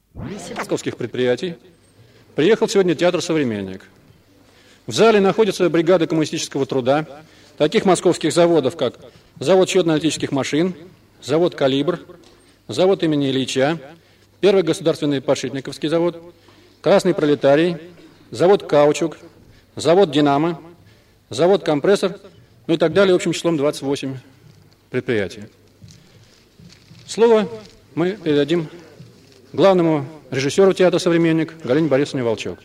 московских предприятий приехал сегодня театр «Современник». В зале находятся бригады коммунистического труда, таких московских заводов, как завод счетно-аналитических машин, завод «Калибр», завод имени Ильича, Первый государственный подшипниковский завод, Красный пролетарий, завод «Каучук», завод «Динамо», завод «Компрессор», ну и так далее, общим числом 28 предприятий. Слово мы передадим главному режиссеру театра «Современник» Галине Борисовне Волчок.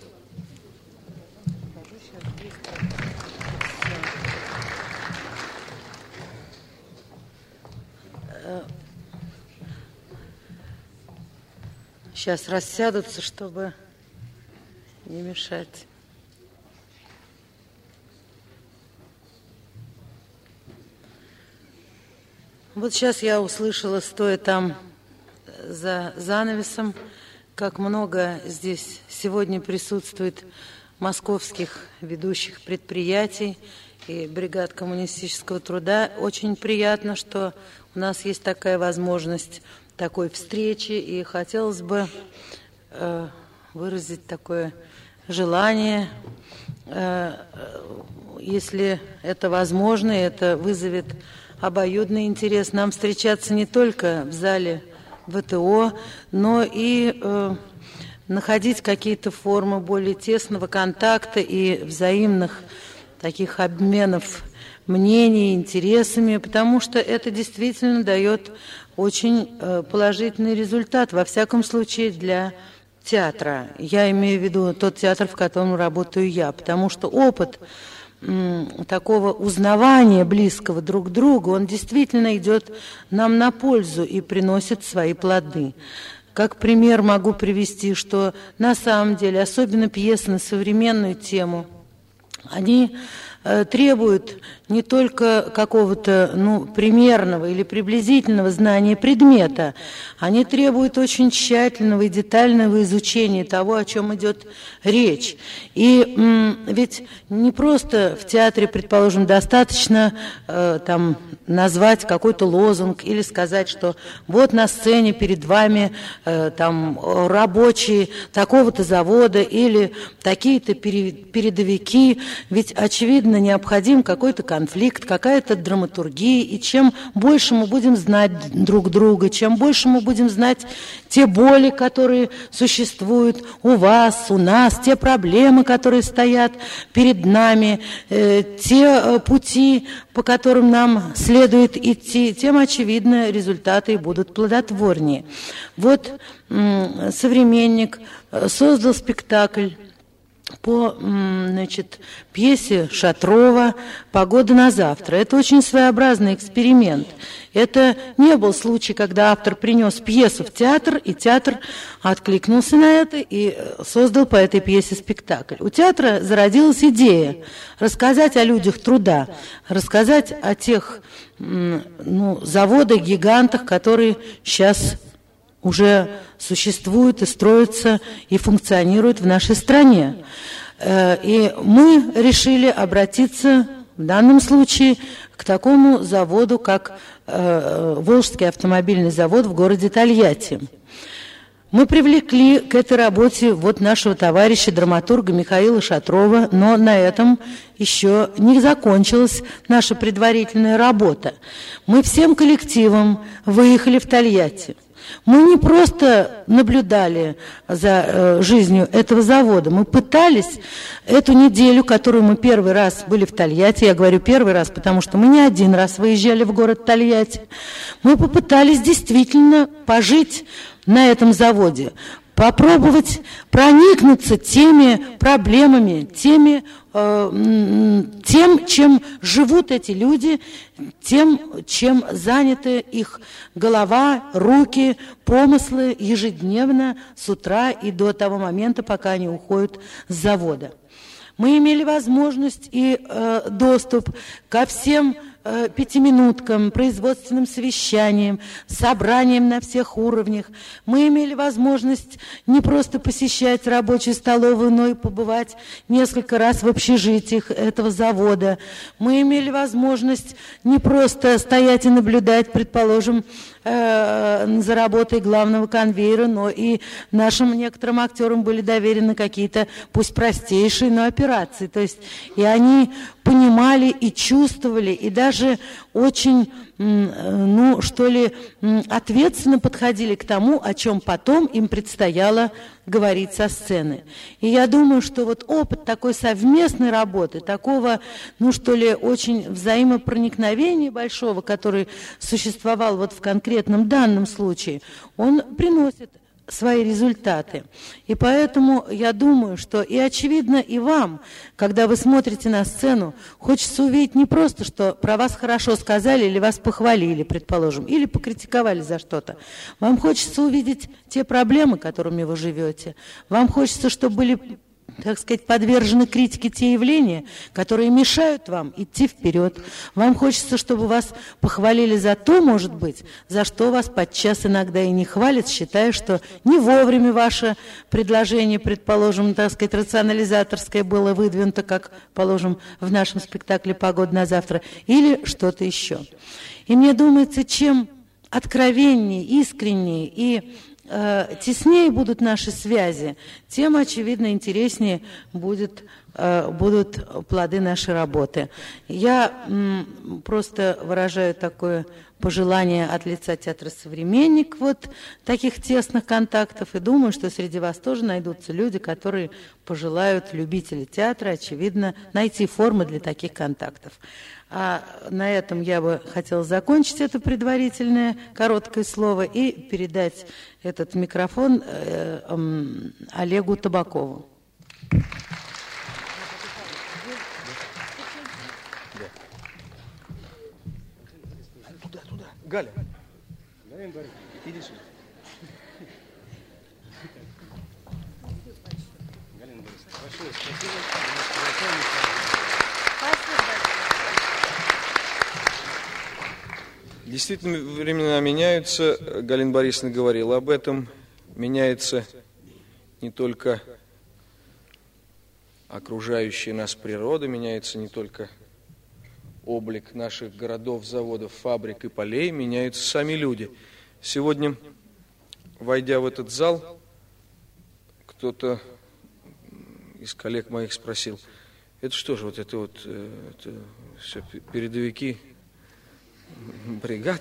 Сейчас рассядутся, чтобы не мешать. Вот сейчас я услышала, стоя там за занавесом, как много здесь сегодня присутствует московских ведущих предприятий и бригад коммунистического труда. Очень приятно, что у нас есть такая возможность такой встречи, и хотелось бы выразить такое желание, если это возможно, это вызовет обоюдный интерес, нам встречаться не только в зале ВТО, но и находить какие-то формы более тесного контакта и взаимных таких обменов мнений, интересами, потому что это действительно дает очень положительный результат, во всяком случае для театра. Я имею в виду тот театр, в котором работаю я, потому что опыт такого узнавания близкого друг к другу, он действительно идет нам на пользу и приносит свои плоды. Как пример могу привести, что на самом деле, особенно пьесы на современную тему, они требуют не только какого-то примерного или приблизительного знания предмета, они требуют очень тщательного и детального изучения того, о чем идет речь. И ведь не просто в театре, предположим, достаточно там назвать какой-то лозунг или сказать, что вот на сцене перед вами там рабочие такого-то завода или такие-то передовики, ведь очевидно необходим какой-то конфликт, какая-то драматургия, и чем больше мы будем знать друг друга, чем больше мы будем знать те боли, которые существуют у вас, у нас, те проблемы, которые стоят перед нами, те пути, по которым нам следует идти, тем, очевидно, результаты будут плодотворнее. Вот «Современник» создал спектакль по пьесе Шатрова «Погода на завтра». Это очень своеобразный эксперимент. Это не был случай, когда автор принес пьесу в театр, и театр откликнулся на это и создал по этой пьесе спектакль. У театра зародилась идея рассказать о людях труда, рассказать о тех заводах, гигантах, которые сейчас уже существуют и строятся и функционируют в нашей стране. И мы решили обратиться в данном случае к такому заводу, как Волжский автомобильный завод в городе Тольятти. Мы привлекли к этой работе вот нашего товарища, драматурга Михаила Шатрова, но на этом еще не закончилась наша предварительная работа. Мы всем коллективом выехали в Тольятти. Мы не просто наблюдали за жизнью этого завода, мы пытались эту неделю, которую мы первый раз были в Тольятти, я говорю первый раз, потому что мы не один раз выезжали в город Тольятти, мы попытались действительно пожить на этом заводе, попробовать проникнуться теми проблемами, тем, чем живут эти люди, тем, чем заняты их голова, руки, помыслы ежедневно с утра и до того момента, пока они уходят с завода. Мы имели возможность и доступ ко всем пятиминуткам, производственным совещаниям, собраниям на всех уровнях. Мы имели возможность не просто посещать рабочую столовую, но и побывать несколько раз в общежитиях этого завода. Мы имели возможность не просто стоять и наблюдать, предположим, за работой главного конвейера, но и нашим некоторым актерам были доверены какие-то, пусть простейшие, но операции. То есть и они понимали и чувствовали, и даже очень, ответственно подходили к тому, о чем потом им предстояло говорить со сцены. И я думаю, что вот опыт такой совместной работы, такого, очень взаимопроникновения большого, который существовал вот в конкретном данном случае, он приносит свои результаты. И поэтому я думаю, что и очевидно и вам, когда вы смотрите на сцену, хочется увидеть не просто, что про вас хорошо сказали или вас похвалили, предположим, или покритиковали за что-то. Вам хочется увидеть те проблемы, которыми вы живете. Вам хочется, чтобы были, так сказать, подвержены критике те явления, которые мешают вам идти вперед. Вам хочется, чтобы вас похвалили за то, может быть, за что вас подчас иногда и не хвалят, считая, что не вовремя ваше предложение, предположим, так сказать, рационализаторское было выдвинуто, как, положим, в нашем спектакле «Погода на завтра», или что-то еще. И мне думается, чем откровеннее, искреннее и теснее будут наши связи, тем, очевидно, интереснее будут плоды нашей работы. Я просто выражаю такое пожелание от лица театра «Современник» вот таких тесных контактов, и думаю, что среди вас тоже найдутся люди, которые пожелают, любители театра, очевидно, найти формы для таких контактов. А на этом я бы хотела закончить это предварительное короткое слово и передать этот микрофон Олегу Табакову. Туда. Галя. Иди сюда. Галина Борисовна, большое спасибо. Действительно, времена меняются. Галина Борисовна говорила об этом. Меняется не только окружающая нас природа, меняется не только облик наших городов, заводов, фабрик и полей, меняются сами люди. Сегодня, войдя в этот зал, кто-то из коллег моих спросил: это что же, это все передовики бригад?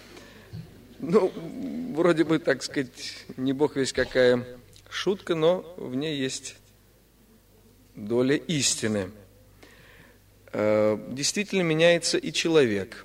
Вроде бы, так сказать, не бог весть какая шутка, но в ней есть доля истины. Действительно меняется и человек.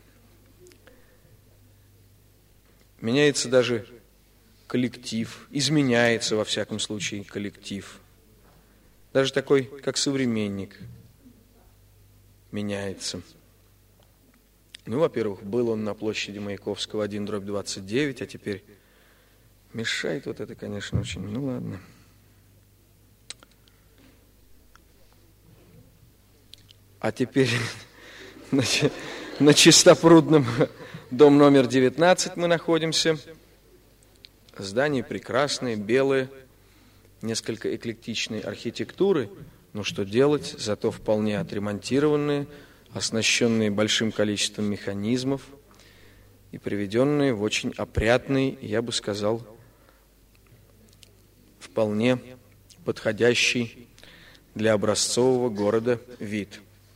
Меняется даже коллектив, изменяется, во всяком случае, коллектив. Даже такой, как «Современник», меняется. Во-первых, был он на площади Маяковского 1/29, а теперь мешает вот это, конечно, очень. Ладно. А теперь на Чистопрудном, дом номер 19 мы находимся. Здание прекрасное, белое, несколько эклектичной архитектуры. Но что делать, зато вполне отремонтированные, оснащенные большим количеством механизмов и приведенные в очень опрятный, я бы сказал, вполне подходящий для образцового города вид.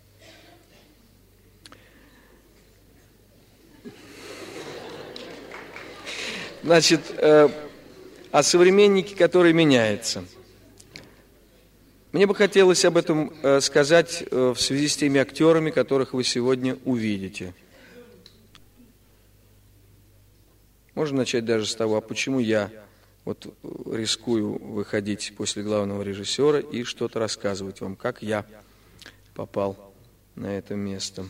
Значит, о «Современнике», который меняется. Мне бы хотелось об этом сказать в связи с теми актерами, которых вы сегодня увидите. Можно начать даже с того, а почему я рискую выходить после главного режиссера и что-то рассказывать вам, как я попал на это место.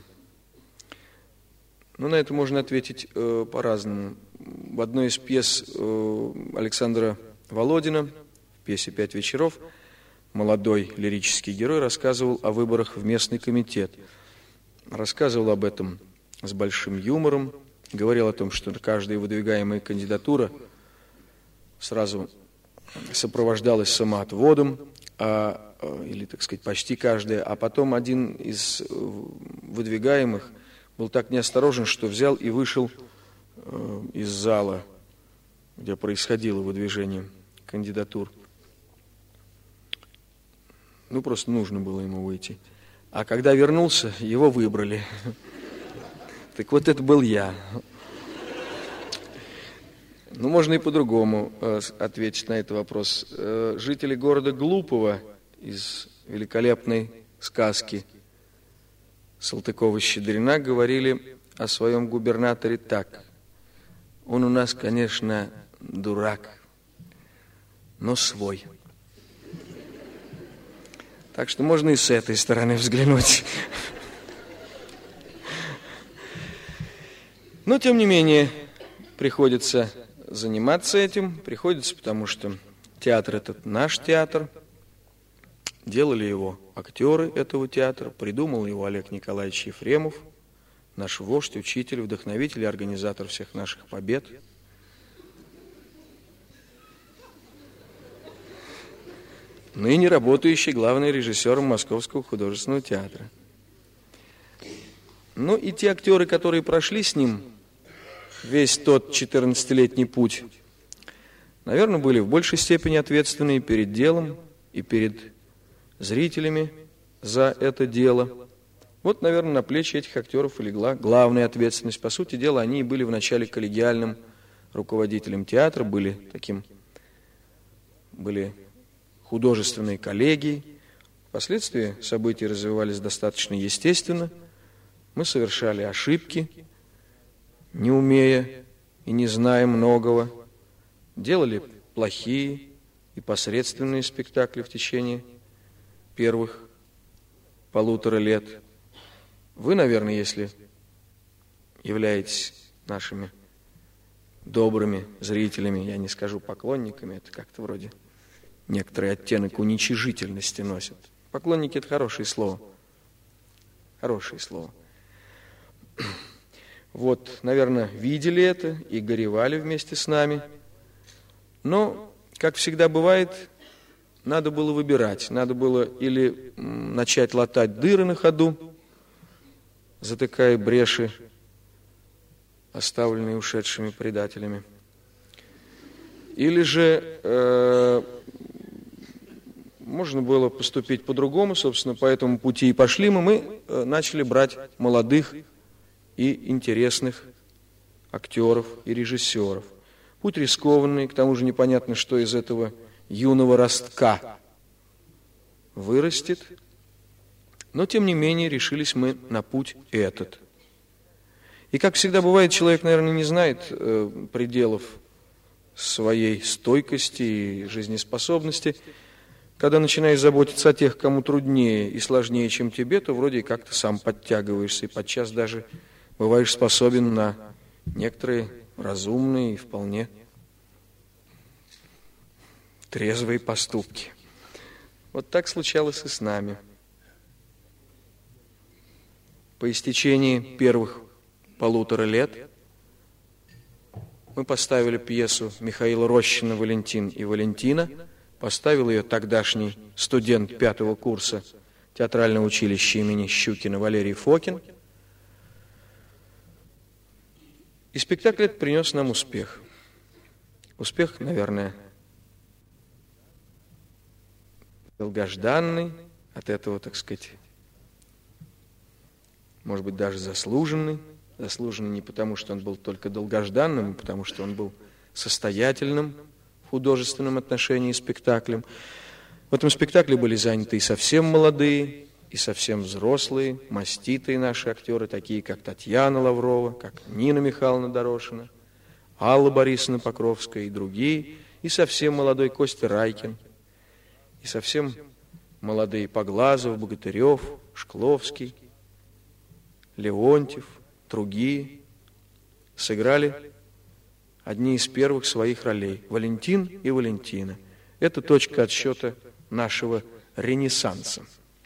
На это можно ответить по-разному. В одной из пьес Александра Володина, в пьесе «Пять вечеров», молодой лирический герой рассказывал о выборах в местный комитет. Рассказывал об этом с большим юмором, говорил о том, что каждая выдвигаемая кандидатура сразу сопровождалась самоотводом, или, так сказать, почти каждая, а потом один из выдвигаемых был так неосторожен, что взял и вышел из зала, где происходило выдвижение кандидатур. Ну, просто нужно было ему выйти. А когда вернулся, его выбрали. Так вот, это был я. Ну, можно и по-другому ответить на этот вопрос. Жители города Глупого из великолепной сказки Салтыкова-Щедрина говорили о своем губернаторе так: он у нас, конечно, дурак, но свой. Так что можно и с этой стороны взглянуть. Но, тем не менее, приходится заниматься этим. Приходится, потому что театр этот наш театр. Делали его актеры этого театра. Придумал его Олег Николаевич Ефремов, наш вождь, учитель, вдохновитель и организатор всех наших побед. Ныне работающий главный режиссер Московского художественного театра. Ну и те актеры, которые прошли с ним весь тот 14-летний путь, наверное, были в большей степени ответственны перед делом и перед зрителями за это дело. Вот, наверное, на плечи этих актеров и легла главная ответственность. По сути дела, они и были вначале коллегиальным руководителем театра, были художественной коллегией. Впоследствии события развивались достаточно естественно. Мы совершали ошибки, не умея и не зная многого. Делали плохие и посредственные спектакли в течение первых 1,5 лет. Вы, наверное, если являетесь нашими добрыми зрителями, я не скажу поклонниками, это как-то вроде некоторый оттенок уничижительности носит. Поклонники – это хорошее слово. Хорошее слово. Вот, наверное, видели это и горевали вместе с нами. Но, как всегда бывает, надо было выбирать. Надо было или начать латать дыры на ходу, затыкая бреши, оставленные ушедшими предателями, или же можно было поступить по-другому. Собственно, по этому пути и пошли мы начали брать молодых и интересных актеров и режиссеров. Путь рискованный, к тому же непонятно, что из этого юного ростка вырастет. Но, тем не менее, решились мы на путь этот. И, как всегда бывает, человек, наверное, не знает пределов своей стойкости и жизнеспособности. Когда начинаешь заботиться о тех, кому труднее и сложнее, чем тебе, то вроде как-то сам подтягиваешься и подчас даже бываешь способен на некоторые разумные и вполне трезвые поступки. Вот так случалось и с нами. По истечении первых 1,5 лет мы поставили пьесу Михаила Рощина «Валентин и Валентина». Поставил ее тогдашний студент 5-го курса театрального училища имени Щукина Валерий Фокин. И спектакль этот принес нам успех. Успех, наверное, долгожданный, от этого, так сказать, может быть, даже заслуженный. Заслуженный не потому, что он был только долгожданным, а потому, что он был состоятельным в художественном отношении спектаклем. В этом спектакле были заняты и совсем молодые, и совсем взрослые, маститые наши актеры, такие как Татьяна Лаврова, как Нина Михайловна Дорошина, Алла Борисовна Покровская и другие, и совсем молодой Костя Райкин, и совсем молодые Поглазов, Богатырев, Шкловский, Леонтьев, другие сыграли одни из первых своих ролей – Валентин и Валентина. Это точка отсчета нашего Ренессанса.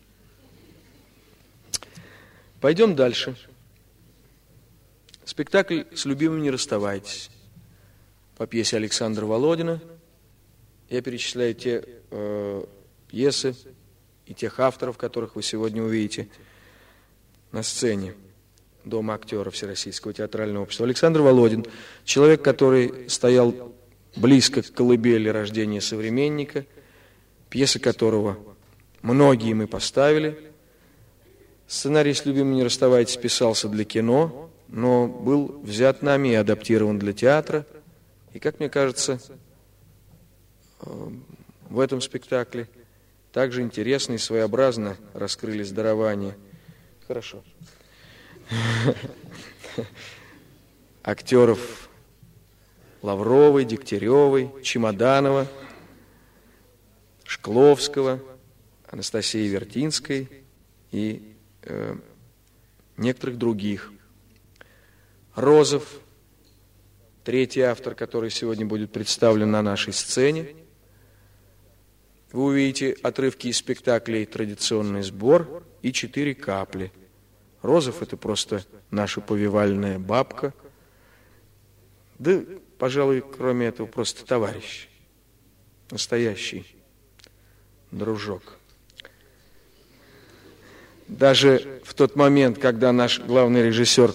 Пойдем дальше. Спектакль «С любимым не расставайтесь» по пьесе Александра Володина. Я перечисляю те пьесы и тех авторов, которых вы сегодня увидите на сцене. Дома актеров Всероссийского театрального общества. Александр Володин, человек, который стоял близко к колыбели рождения современника, пьесы которого многие мы поставили. Сценарий «С любимым не расставайтесь» писался для кино, но был взят нами и адаптирован для театра. И, как мне кажется, в этом спектакле также интересно и своеобразно раскрылись дарования. Хорошо. Актеров Лавровой, Дегтяревой, Чемоданова, Шкловского, Анастасии Вертинской и некоторых других. Розов, третий автор, который сегодня будет представлен на нашей сцене. Вы увидите отрывки из спектаклей «Традиционный сбор» и «4 капли». Розов – это просто наша повивальная бабка. Да, пожалуй, кроме этого, просто товарищ. Настоящий дружок. Даже в тот момент, когда наш главный режиссер,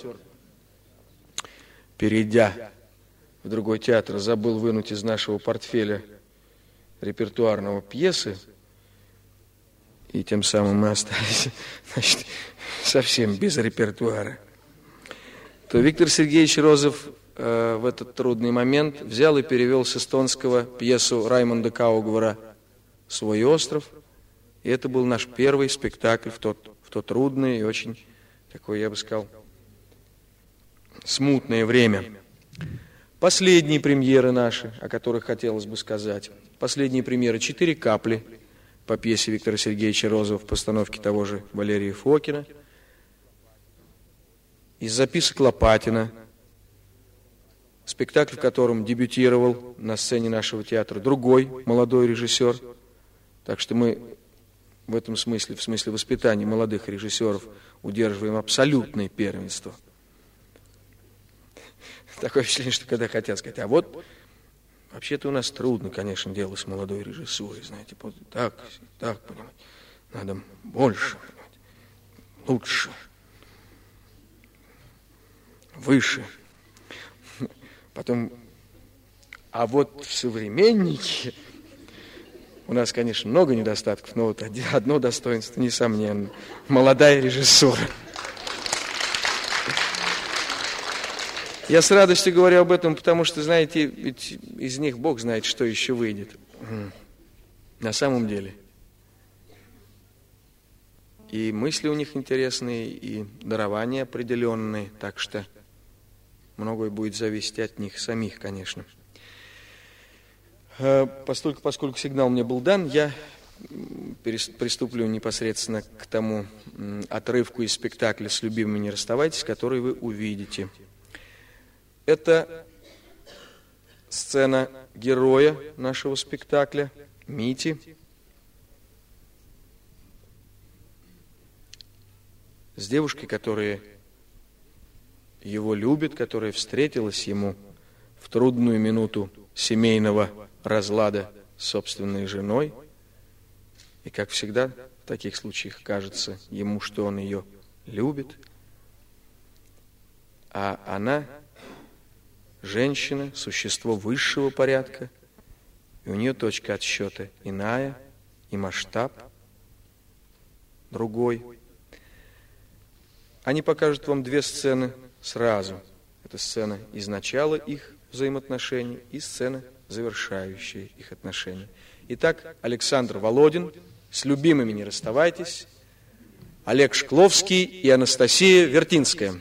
перейдя в другой театр, забыл вынуть из нашего портфеля репертуарного пьесы, и тем самым мы остались, значит, совсем без репертуара, то Виктор Сергеевич Розов в этот трудный момент взял и перевел с эстонского пьесу Раймонда Каугвара «Свой остров». И это был наш первый спектакль в то трудное и очень такое, я бы сказал, смутное время. Последние премьеры наши, о которых хотелось бы сказать. Последние премьеры «4 капли» по пьесе Виктора Сергеевича Розова в постановке того же Валерия Фокина. Из записок Лопатина, спектакль, в котором дебютировал на сцене нашего театра другой молодой режиссер. Так что мы в этом смысле, в смысле воспитания молодых режиссеров, удерживаем абсолютное первенство. Такое впечатление, что когда хотят сказать, а вот вообще-то у нас трудно, конечно, дело с молодой режиссурой, знаете, вот так, понимаете, надо больше, понимаете, лучше, выше. Потом, а вот в «Современнике» у нас, конечно, много недостатков, но вот одно достоинство, несомненно, молодая режиссура. Я с радостью говорю об этом, потому что, знаете, ведь из них Бог знает, что еще выйдет. На самом деле. И мысли у них интересные, и дарования определенные, так что многое будет зависеть от них самих, конечно. Поскольку сигнал мне был дан, я приступлю непосредственно к тому отрывку из спектакля «С любимыми не расставайтесь», который вы увидите. Это сцена героя нашего спектакля, Мити. С девушкой, которая его любит, которая встретилась ему в трудную минуту семейного разлада с собственной женой. И, как всегда, в таких случаях кажется ему, что он ее любит. А она женщина, существо высшего порядка, и у нее точка отсчета иная, и масштаб другой. Они покажут вам две сцены сразу. Это сцена из начала их взаимоотношений и сцена, завершающая их отношения. Итак, Александр Володин, «С любимыми не расставайтесь», Олег Шкловский и Анастасия Вертинская.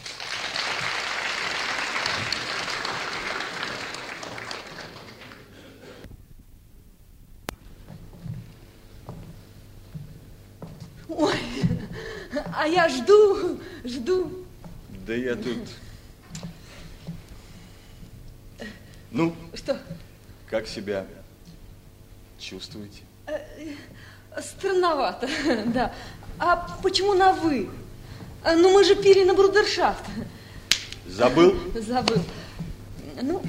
Ой, а я жду. Да я тут... Ну, что? Как себя чувствуете? Странновато, да. А почему на «вы»? Ну, мы же пили на брудершафт. Забыл? Забыл. Ну,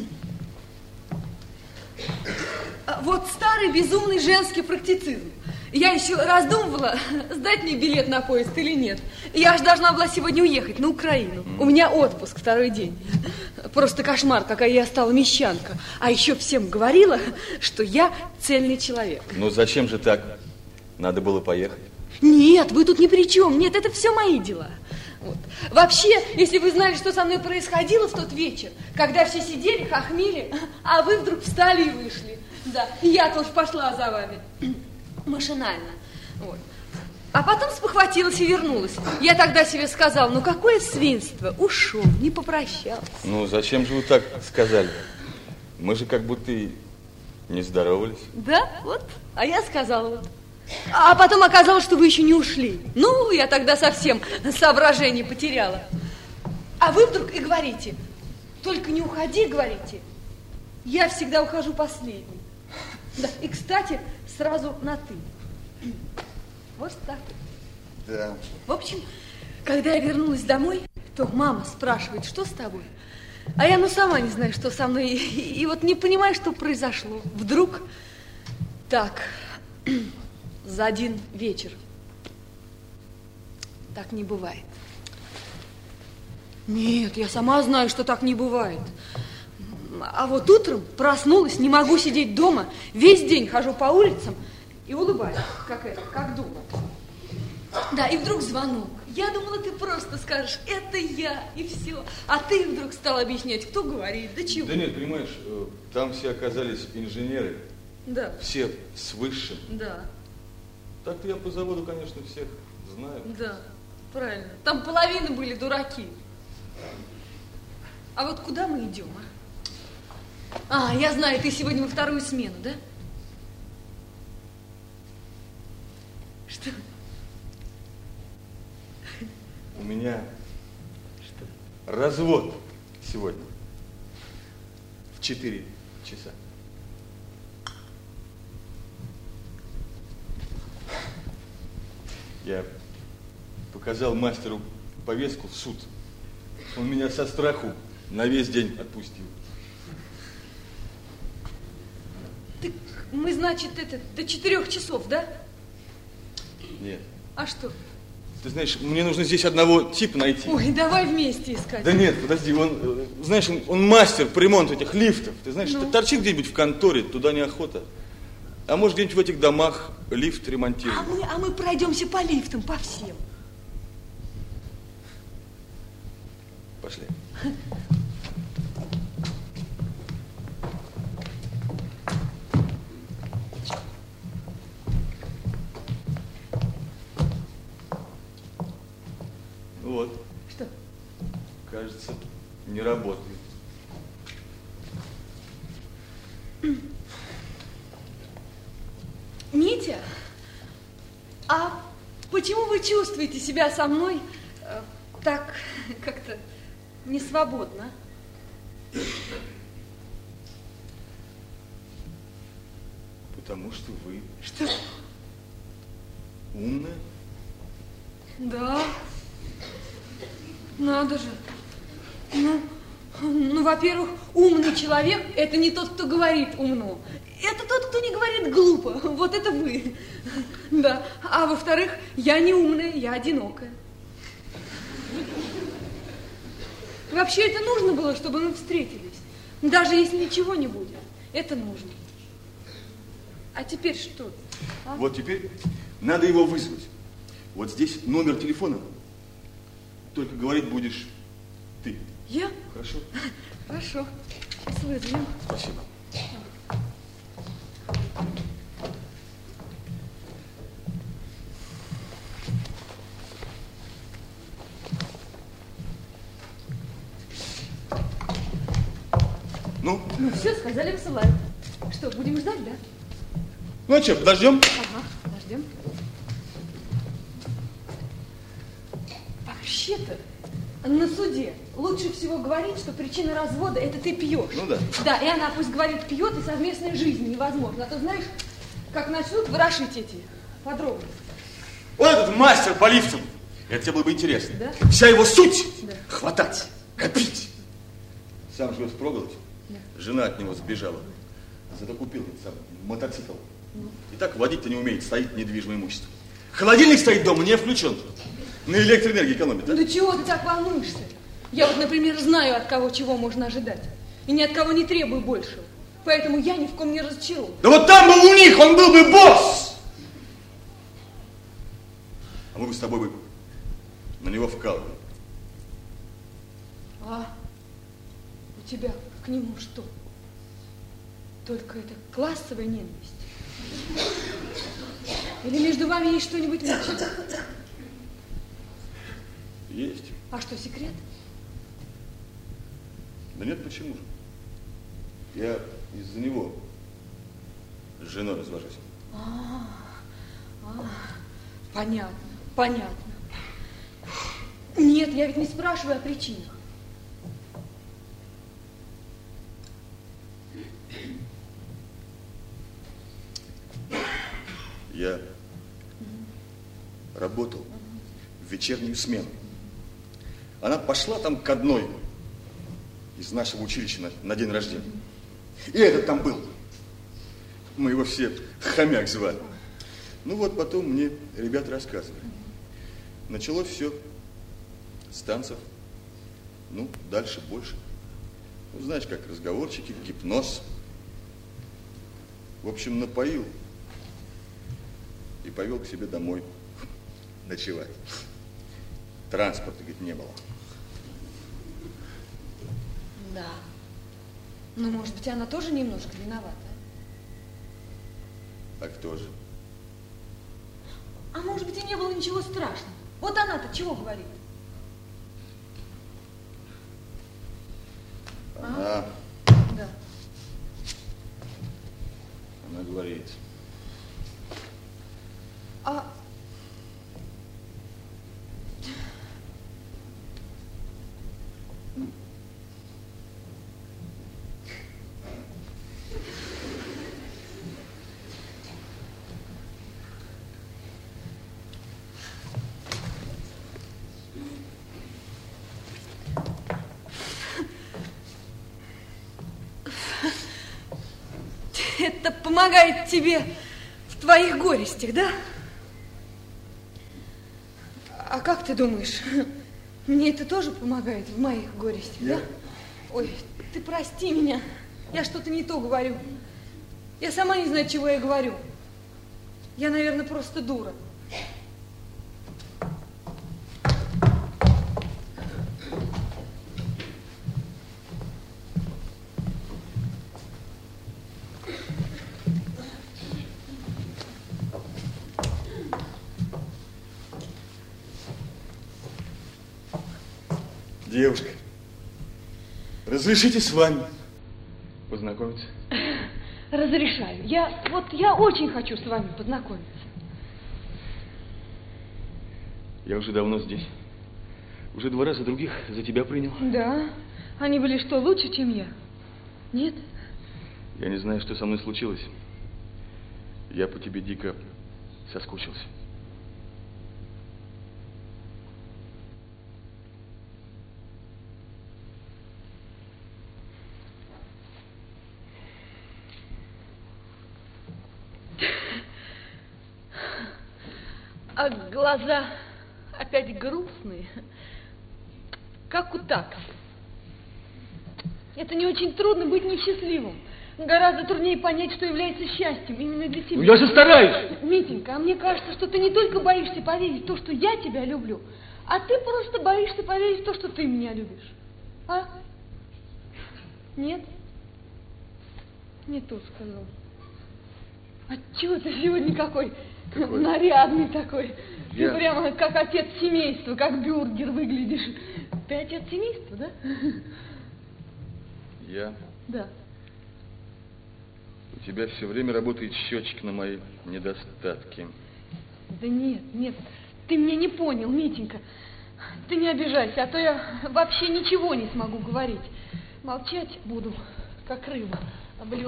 вот старый безумный женский практицизм. Я еще раздумывала, сдать мне билет на поезд или нет. Я же должна была сегодня уехать на Украину. У меня отпуск второй день. Просто кошмар, какая я стала мещанка. А еще всем говорила, что я цельный человек. Ну зачем же так? Надо было поехать. Нет, вы тут ни при чем. Нет, это все мои дела. Вот. Вообще, если вы знали, что со мной происходило в тот вечер, когда все сидели, хохмели, а вы вдруг встали и вышли. Да, и я тоже пошла за вами. Машинально. Вот. А потом спохватилась и вернулась. Я тогда себе сказала, ну какое свинство, ушел, не попрощался. Ну зачем же вы так сказали? Мы же как будто и не здоровались. Да, вот, а я сказала вот. А потом оказалось, что вы еще не ушли. Ну, я тогда совсем соображение потеряла. А вы вдруг и говорите, только не уходи, говорите. Я всегда ухожу последней. Да, и, кстати, сразу на «ты». Вот так. Да. В общем, когда я вернулась домой, то мама спрашивает, что с тобой? А я, сама не знаю, что со мной. И вот не понимаю, что произошло. Вдруг так... За один вечер. Так не бывает. Нет, я сама знаю, что так не бывает. А вот утром проснулась, не могу сидеть дома, весь день хожу по улицам и улыбаюсь, как дура. Да, и вдруг звонок. Я думала, ты просто скажешь, это я, и все. А ты вдруг стал объяснять, кто говорит, да чего. Да нет, понимаешь, там все оказались инженеры. Да. Все с высшим. Да. Так-то я по заводу, конечно, всех знаю. Да, правильно. Там половина были дураки. А вот куда мы идем, а? А, я знаю, ты сегодня во вторую смену, да? Что? У меня развод сегодня в 4 часа. Я показал мастеру повестку в суд. Он меня со страху на весь день отпустил. Так мы, значит, до 4 часов, да? Нет. А что? Ты знаешь, мне нужно здесь одного типа найти. Ой, давай вместе искать. Да нет, подожди, он, знаешь, он мастер по ремонту этих лифтов. Ты знаешь, торчит где-нибудь в конторе, туда неохота. А может, где-нибудь в этих домах лифт ремонтируют. А мы пройдемся по лифтам, по всем. Пошли. Вот. Что? Кажется, не работает. Митя, а почему вы чувствуете себя со мной так как-то несвободно? Потому что вы Что? умная. Да. Надо же. Ну, во-первых, умный человек – это не тот, кто говорит умно. Это тот, кто не говорит глупо. Вот это вы. Да. А во-вторых, я не умная, я одинокая. Вообще, это нужно было, чтобы мы встретились. Даже если ничего не будет. Это нужно. А теперь что? А? Вот теперь надо его вызвать. Вот здесь номер телефона. Только говорить будешь ты. Я? Хорошо? Хорошо. Сейчас вызовем. Спасибо. Ну? Ну все, сказали, высылают. Что, будем ждать, да? Ну а что, подождем? Ага, подождем. Вообще-то, на суде лучше всего говорить, что причина развода – это ты пьешь. Ну да. Да, и она пусть говорит, пьет, и совместная жизнь невозможна. А то знаешь, как начнут ворошить эти подробности. Вот этот мастер по лифтам. Это тебе было бы интересно. Да? Вся его суть Да. – хватать, копить. Сам живет впроголодь. Да. Жена от него сбежала. Зато купил этот самый мотоцикл Итак, водить-то не умеет, стоит недвижимое имущество. Холодильник стоит дома, не включен. На электроэнергии экономит. Ну чего ты так волнуешься? Я вот, например, знаю, от кого чего можно ожидать. И ни от кого не требую большего. Поэтому я ни в ком не разочарован. Да вот там был у них, он был бы босс! А мы бы с тобой бы на него вкалывали. А у тебя к нему что? Только это классовая ненависть? Или между вами есть что-нибудь личное? Есть. А что, секрет? Да нет, почему же? Я из-за него с женой развожусь. Понятно, понятно. Нет, я ведь не спрашиваю о причинах. Я работал в вечернюю смену. Она пошла там к одной из нашего училища на день рождения. И этот там был. Мы его все хомяк звали. Ну вот потом мне ребята рассказывали. Началось все с танцев. Ну, дальше больше. Ну, знаешь, как разговорчики, гипноз. В общем, напоил и повел к себе домой ночевать. Транспорта, говорит, не было. Да. Ну, может быть, она тоже немножко виновата. А кто же? А может быть, и не было ничего страшного. Вот она-то чего говорит? Она... Да. Она говорит... А... Это помогает тебе в твоих горестях, да? А как ты думаешь, мне это тоже помогает в моих горестях, да? Ой, ты прости меня, я что-то не то говорю. Я сама не знаю, чего я говорю. Я, наверное, просто дура. Девушка, разрешите с вами познакомиться? Разрешаю. Я очень хочу с вами познакомиться. Я уже давно здесь. Уже 2 раза других за тебя принял. Да? Они были что, лучше, чем я? Нет? Я не знаю, что со мной случилось. Я по тебе дико соскучился. А глаза опять грустные, как у такса. Это не очень трудно быть несчастливым. Гораздо труднее понять, что является счастьем именно для тебя. Ну, я же стараюсь! Митенька, а мне кажется, что ты не только боишься поверить в то, что я тебя люблю, а ты просто боишься поверить в то, что ты меня любишь. А? Нет? Не то сказал. А чего ты сегодня какой нарядный такой? Я... Ты прямо как отец семейства, как бюргер выглядишь. Ты отец семейства, да? Я? Да. У тебя все время работает счетчик на мои недостатки. Да нет, ты меня не понял, Митенька. Ты не обижайся, а то я вообще ничего не смогу говорить. Молчать буду, как рыба, облю.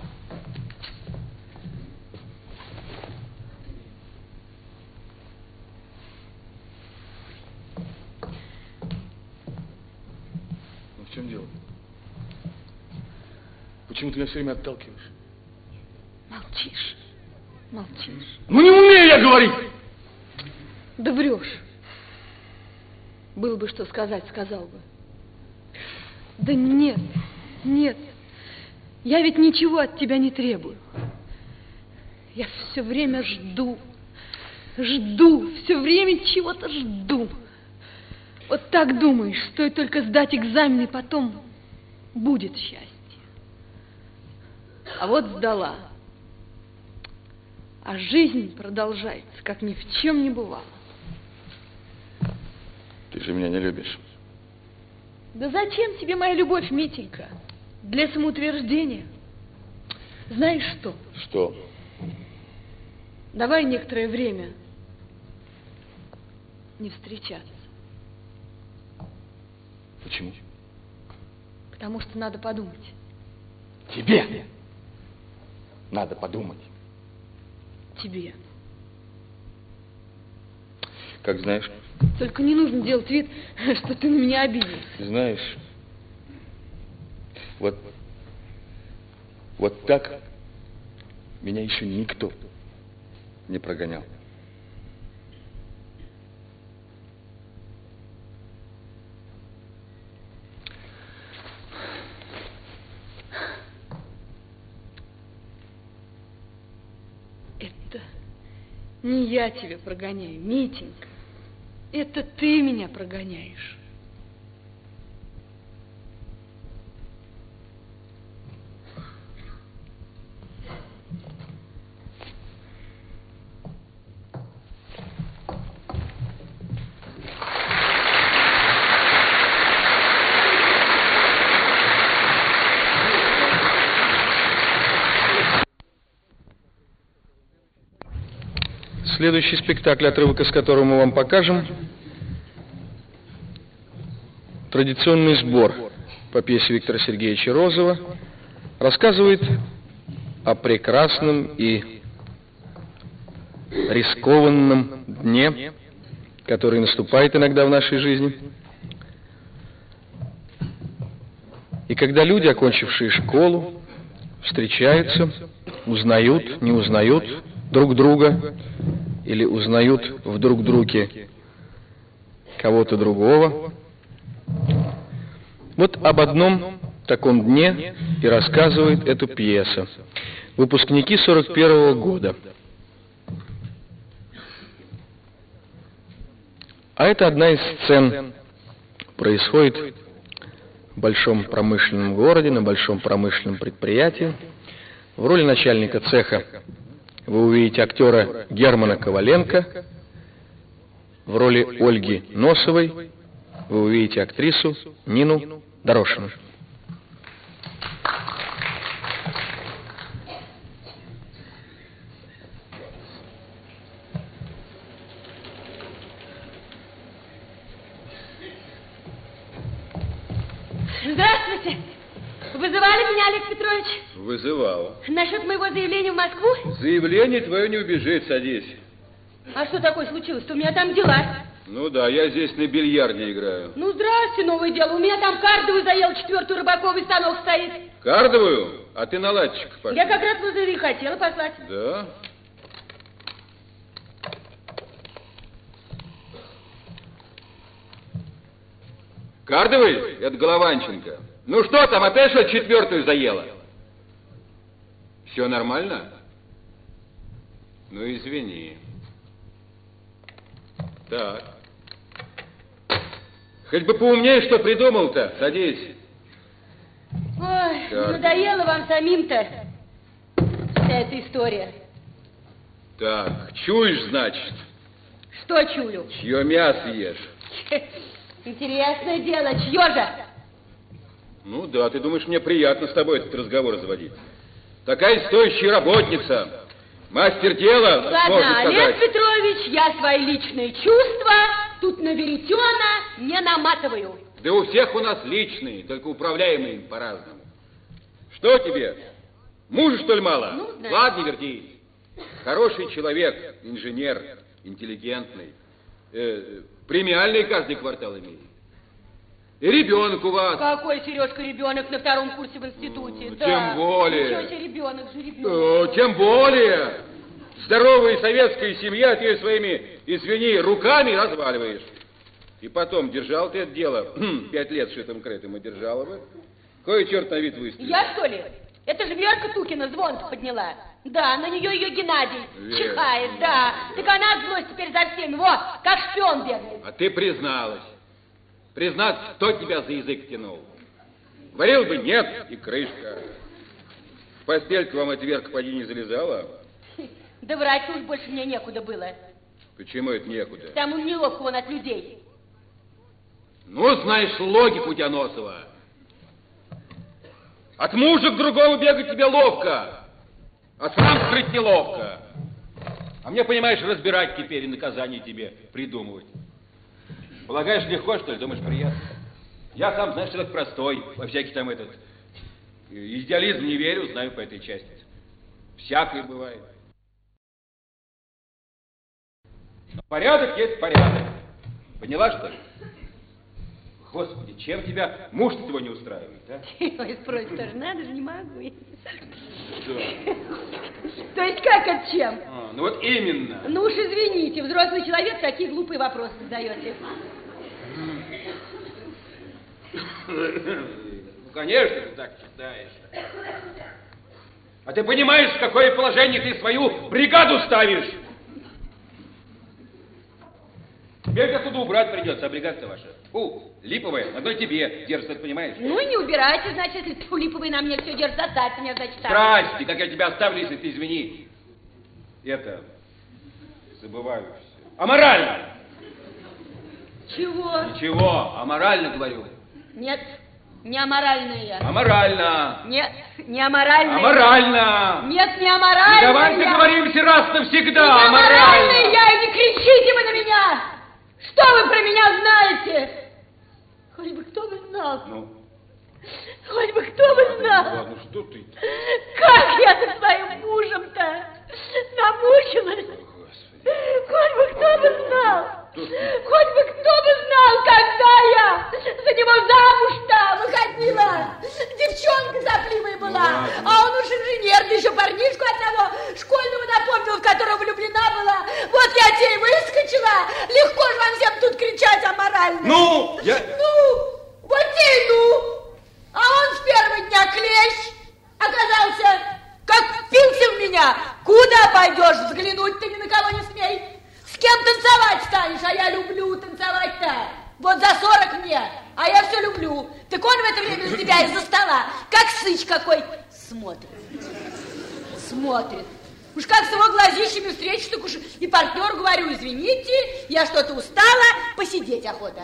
Ну, в чем дело? Почему ты меня все время отталкиваешь? Молчишь. Молчишь. Ну, не умею я говорить. Да врешь. Было бы что сказать, сказал бы. Да нет, нет. Я ведь ничего от тебя не требую. Я все время жду, все время чего-то жду. Вот так думаешь, стоит только сдать экзамен, и потом будет счастье. А вот сдала. А жизнь продолжается, как ни в чем не бывало. Ты же меня не любишь. Да зачем тебе моя любовь, Митенька? Для самоутверждения. Знаешь что? Что? Давай некоторое время не встречаться. Почему? Потому что надо подумать. Тебе надо подумать. Тебе. Как знаешь. Только не нужно делать вид, что ты на меня обиделся. Знаешь, вот так меня еще никто не прогонял. Это не я тебя прогоняю, Митенька. Это ты меня прогоняешь. Следующий спектакль, отрывок из которого мы вам покажем, традиционный сбор по пьесе Виктора Сергеевича Розова, рассказывает о прекрасном и рискованном дне, который наступает иногда в нашей жизни. И когда люди, окончившие школу, встречаются, узнают, не узнают друг друга или узнают в друг друге кого-то другого. Вот об одном таком дне и рассказывает эта пьеса. Выпускники 41-го года. А это одна из сцен. Происходит в большом промышленном городе, на большом промышленном предприятии. В роли начальника цеха вы увидите актера Германа Коваленко. В роли Ольги Носовой вы увидите актрису Нину Дорошину. Здравствуйте. Вызывали меня, Олег Петрович? Вызывал. Насчет моего заявления в Москву? Заявление твое не убежит, садись. А что такое случилось-то? У меня там дела. Ну да, я здесь на бильярде играю. Ну, здрасте, новое дело. У меня там кардовый заел, 4-й рыбаковый станок стоит. Кардовую? А ты наладчик пошли. Я как раз вызови хотела послать. Да? Кардовый? Это Голованченко. Ну что там, опять что 4-ю заело? Все нормально? Ну, извини. Так. Хоть бы поумнее, что придумал-то. Садись. Ой, надоело вам самим-то вся эта история. Так, чуешь, значит? Что чую? Чье мясо ешь? Интересное дело, чье же? Ну да, ты думаешь, мне приятно с тобой этот разговор заводить. Такая стоящая работница, мастер дела, можно Ладно, сказать. Олег Петрович, я свои личные чувства тут на веретена не наматываю. Да у всех у нас личные, только управляемые им по-разному. Что тебе? Мужа, что ли, мало? Ну, да. Ладно, вертись. Хороший человек, инженер, интеллигентный. Премиальный каждый квартал имеет. И ребенок у вас. Какой, Сережка, ребенок на 2-м курсе в институте? Тем более. Ничего себе, ребенок же ребенок. Тем более. Здоровая советская семья, ты ее своими, извини, руками разваливаешь. И потом, держал ты это дело, 5 лет шитым крытым и держала бы. Кой черт на вид выставил? Я, что ли? Это же Верка Тукина звонко подняла. Да, на нее ее Геннадий чихает, да. Так она от злости теперь за всеми, вот, как шпион бегает. А ты призналась. Признаться, кто тебя за язык тянул? Говорил бы нет, и крышка. В постель к вам эта Верка поди не залезала? Да врать уж больше мне некуда было. Почему это некуда? Там неловко он от людей. Ну, знаешь, логику у тебя, Носова. От мужа к другому бегать тебе ловко, а сам скрыть неловко. А мне, понимаешь, разбирать теперь и наказание тебе придумывать. Полагаешь, легко, что ли? Думаешь, приятно? Я сам, знаешь, человек простой, во всякий там этот идеализм не верю, знаю по этой части. Всякое бывает. Но порядок есть порядок. Поняла, что ли? Господи, чем тебя муж-то твой не устраивает, а? Ой, спросить тоже надо же, не могу. Да. То есть как от чем? Ну вот именно. Ну уж извините, взрослый человек такие глупые вопросы задаете. Ну, конечно, ты так считаешь. А ты понимаешь, в какое положение ты свою бригаду ставишь? Теперь отсюда убрать придется, а бригада-то ваша. Фу, липовая, одной тебе держится, ты понимаешь? Ну и не убирайте, значит, если ты липовый на мне все держит, оставь меня, значит, так. Здрасте, как я тебя оставлю, если ты извини. Это, забываю все. Аморально! Чего? Ничего, аморально говорю. Нет, не аморальная я. Аморально. Нет, не аморальная. Аморально. Нет, не аморальная. И давайте договоримся раз навсегда. Не аморальная я, и не кричите вы на меня. Что вы про меня знаете? Хоть бы кто бы знал. Ну? Хоть бы кто бы знал. Ладно, что ты? Как я со своим мужем-то намучилась. Господи. Хоть бы кто бы знал. Что ты? Хоть бы кто бы знал, когда я за него замуж-то выходила. Девчонка сопливая была. А он уж инженер, да еще парнишку одного школьного напомнил, в которого влюблена была. Вот я тебе и выскочила. Легко же вам всем тут кричать аморально. Ну, я... Ну, вот тебе и ну. А он с первого дня клещ оказался, как впился в меня. Куда пойдешь, взглянуть ты ни на кого не смей. С кем танцевать станешь, а я люблю танцевать-то. Вот за 40 мне, а я все люблю. Так он в это время за тебя из-за стола, как сыч какой, смотрит. Смотрит. Уж как с его глазищами встретишь, так уж и партнер говорю, извините, я что-то устала, посидеть охота.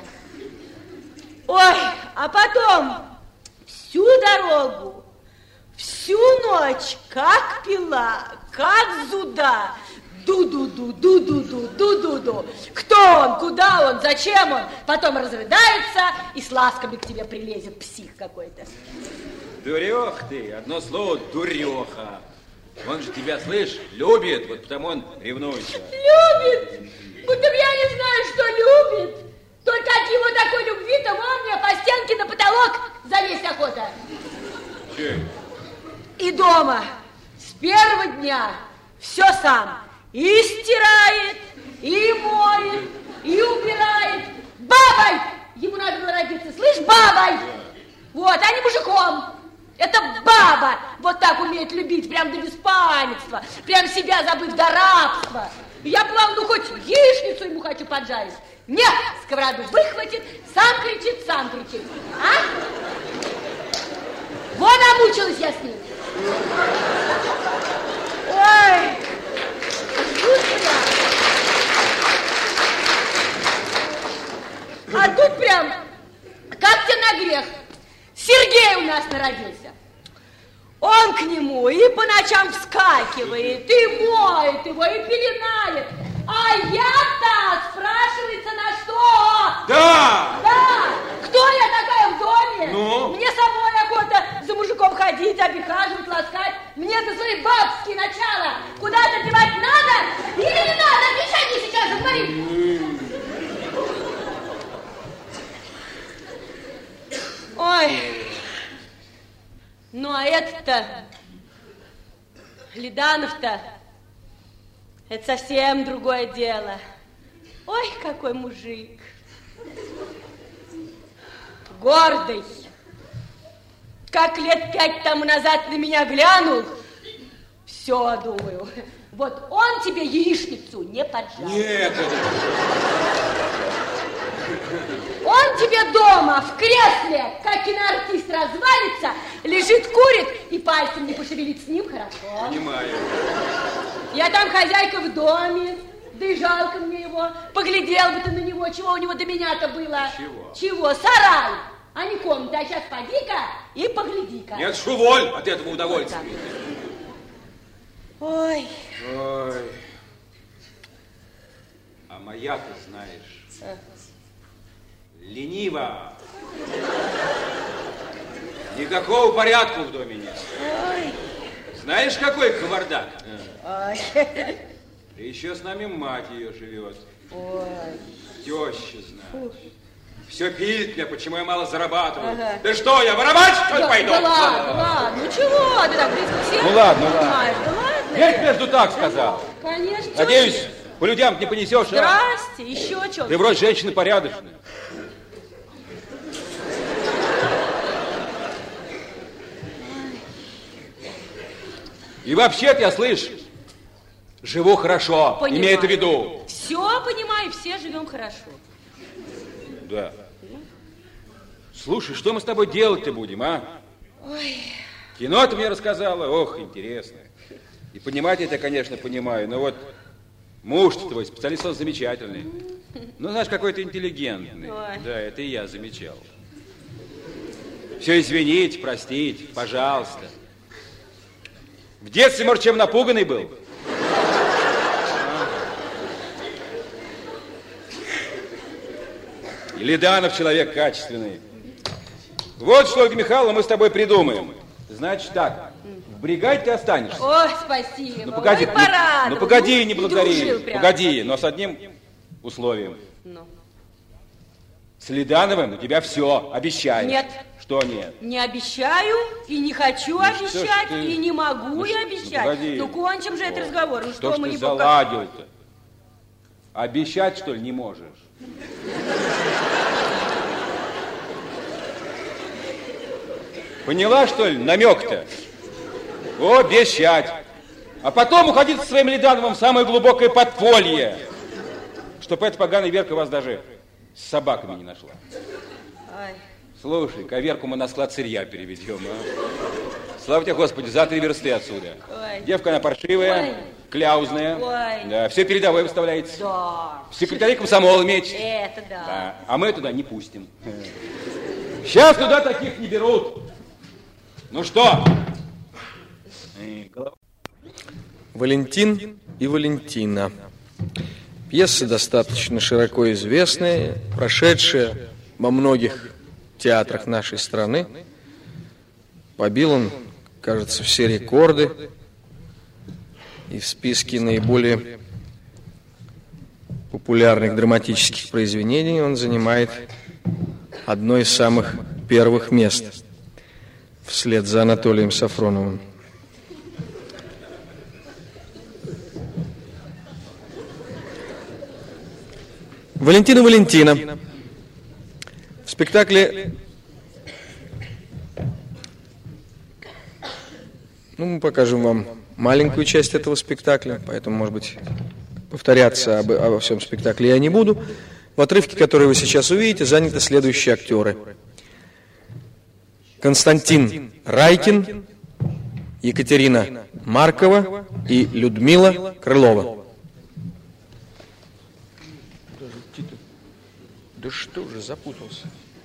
Ой, а потом всю дорогу, всю ночь, как пила, как зуда, ду-ду-ду, ду-ду-ду, ду-ду-ду. Кто он, куда он, зачем он? Потом разрыдается и с ласками к тебе прилезет псих какой-то. Дурех ты, одно слово, дуреха. Он же тебя, слышь, любит, вот потому он ревнуется. Любит? Будто я не знаю, что любит. Только от его такой любви-то вон мне по стенке на потолок залезть охота. Че? И дома с первого дня все сам. И стирает, и моет, и убирает. Бабой! Ему надо было родиться, слышь, бабой! Вот, а не мужиком. Это баба вот так умеет любить, прям до беспамятства, прям себя забыв до рабства. Я плавно хоть яичницу ему хочу поджарить. Нет, сковороду выхватит, сам кричит. А? Вот намучилась я с ним. Ой, а тут прям, как тебе на грех, Сергей у нас народился. Он к нему и по ночам вскакивает, и моет его, и пеленает. А я-то, спрашивается, на что? Да! Да! Кто я такая в доме? Ну? Мне самой охота за мужиком ходить, обихаживать, ласкать. Мне-то свои бабские начала куда-то девать надо или не надо? Отвечай мне сейчас же, говори. Ой, ну а этот-то, Лиданов-то, Это совсем другое дело. Ой, какой мужик. Гордый. Как лет 5 тому назад на меня глянул, все, думаю, вот он тебе яичницу не поджал. Нет, Он тебе дома в кресле, как киноартист, развалится, лежит, курит и пальцем не пошевелит, с ним хорошо. Понимаю. Я там хозяйка в доме, да и жалко мне его. Поглядел бы ты на него, чего у него до меня-то было. Чего? Чего? Сарай, а не комната. А сейчас поди-ка и погляди-ка. Нет, шуволь от этого удовольствия. Ой. Ой. А моя, ты знаешь, ленива. Никакого порядка в доме нет. Ой. Знаешь, какой кавардак? Ой. Да еще с нами мать ее живет. Ой. Теща, знаешь. Все пилит меня, почему я мало зарабатываю. Ага. Да что, я воровать, что ли, Да, пойду? да ладно, ну чего ты так близко всех? Ну ладно, понимаешь? Да ладно. Я между так сказал. Конечно. Надеюсь, по людям не понесешь, а? Здрасте, еще что? Ты вроде женщина порядочная. И вообще-то, я слышь, живу хорошо, Понимаю. имей это в виду. Все понимаю, все живем хорошо. Да. Слушай, что мы с тобой делать-то будем, а? Ой. Кино ты мне рассказала, ох, интересно. И понимать я тебя, конечно, понимаю, но вот муж твой, специалист, он замечательный. Ну, знаешь, какой-то интеллигентный. Ой. Да, это и я замечал. Все извините, простите, пожалуйста. В детстве, может, чем напуганный был? И Лиданов человек качественный. Вот что, Ольга Михайловна, мы с тобой придумаем. Значит так, в бригаде ты останешься. Ой, спасибо. Ну погоди, Ой, порадовал. ну погоди, не И благодари. дружил прям. Погоди, но с одним условием. Ну. С Лидановым у тебя все, обещаю. Нет. Что нет? Не обещаю и не хочу Ну, что ж обещать, ты- и не могу Ну, я ну, обещать. погоди. Ну, кончим же этот разговор. Ну, Что ж мы ты не заладил-то? Обещать, что ли, не можешь? Поняла, что ли, намек-то? Обещать. А потом уходить со своим Лидановым в самое глубокое подполье. Чтоб эта поганая Верка вас даже с собаками не нашла. Ай. Слушай, коверку мы на склад сырья переведем, а? Слава тебе, Господи, за 3 версты отсюда. Ой. Девка она паршивая, Ой. кляузная. Ой. Да, все передовое выставляется. Да. В секретаре комсомола меч. Это да. Да, а мы туда не пустим. Сейчас туда таких не берут. Ну что? Валентин и Валентина. Пьеса достаточно широко известная, прошедшая во многих театрах нашей страны. Побил он, кажется, все рекорды. И в списке наиболее популярных драматических произведений он занимает одно из самых первых мест, вслед за Анатолием Сафроновым. Валентин и Валентина. В спектакле, мы покажем вам маленькую часть этого спектакля, поэтому, может быть, повторяться обо всем спектакле я не буду. В отрывке, который вы сейчас увидите, заняты следующие актеры. Константин Райкин, Екатерина Маркова и Людмила Крылова. Да что же, запутался.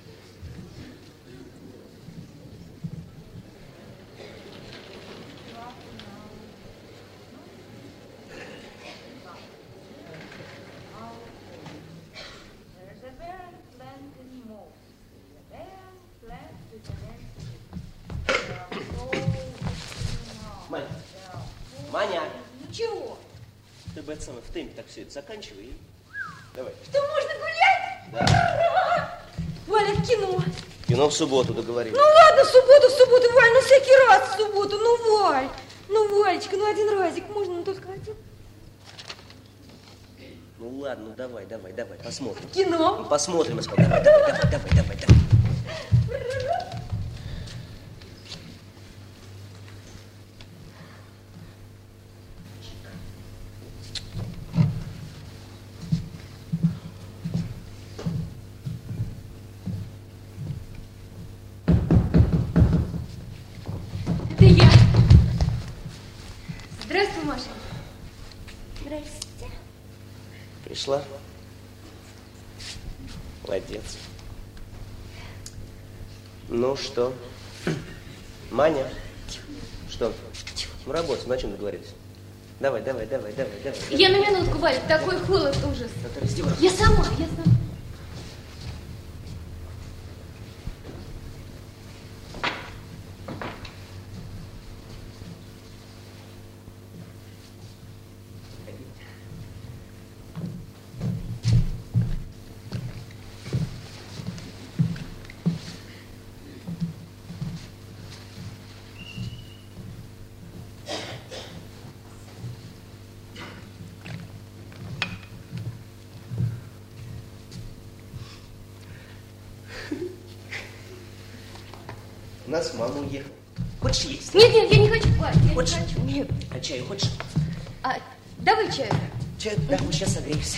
Маня, Чего? ты бы это самое, в темпе так все это заканчивай. И... Давай. Что, можно гулять? Да. Валя, в кино. Кино в субботу договорились. Ну ладно, в субботу, Валь, ну всякий раз в субботу, ну, Валь. Ну, Валечка, ну один разик можно, но только один. Ну ладно, ну давай, посмотрим. Кино? Ну, посмотрим, давай. Это я. Здравствуй, Маша. Здрасте. Пришла? Молодец. Ну что? Маня? Что? Ну, работа, на чем договорились? Давай. Я на минутку, Валя, такой холод, ужас. Ты раздевайся. Я сама. У нас мама уехала. Хочешь есть? Нет, я не хочу, Валя, я Хочешь? не хочу. Нет. А чаю хочешь? Давай чаю. Чай, да, мы сейчас согреемся.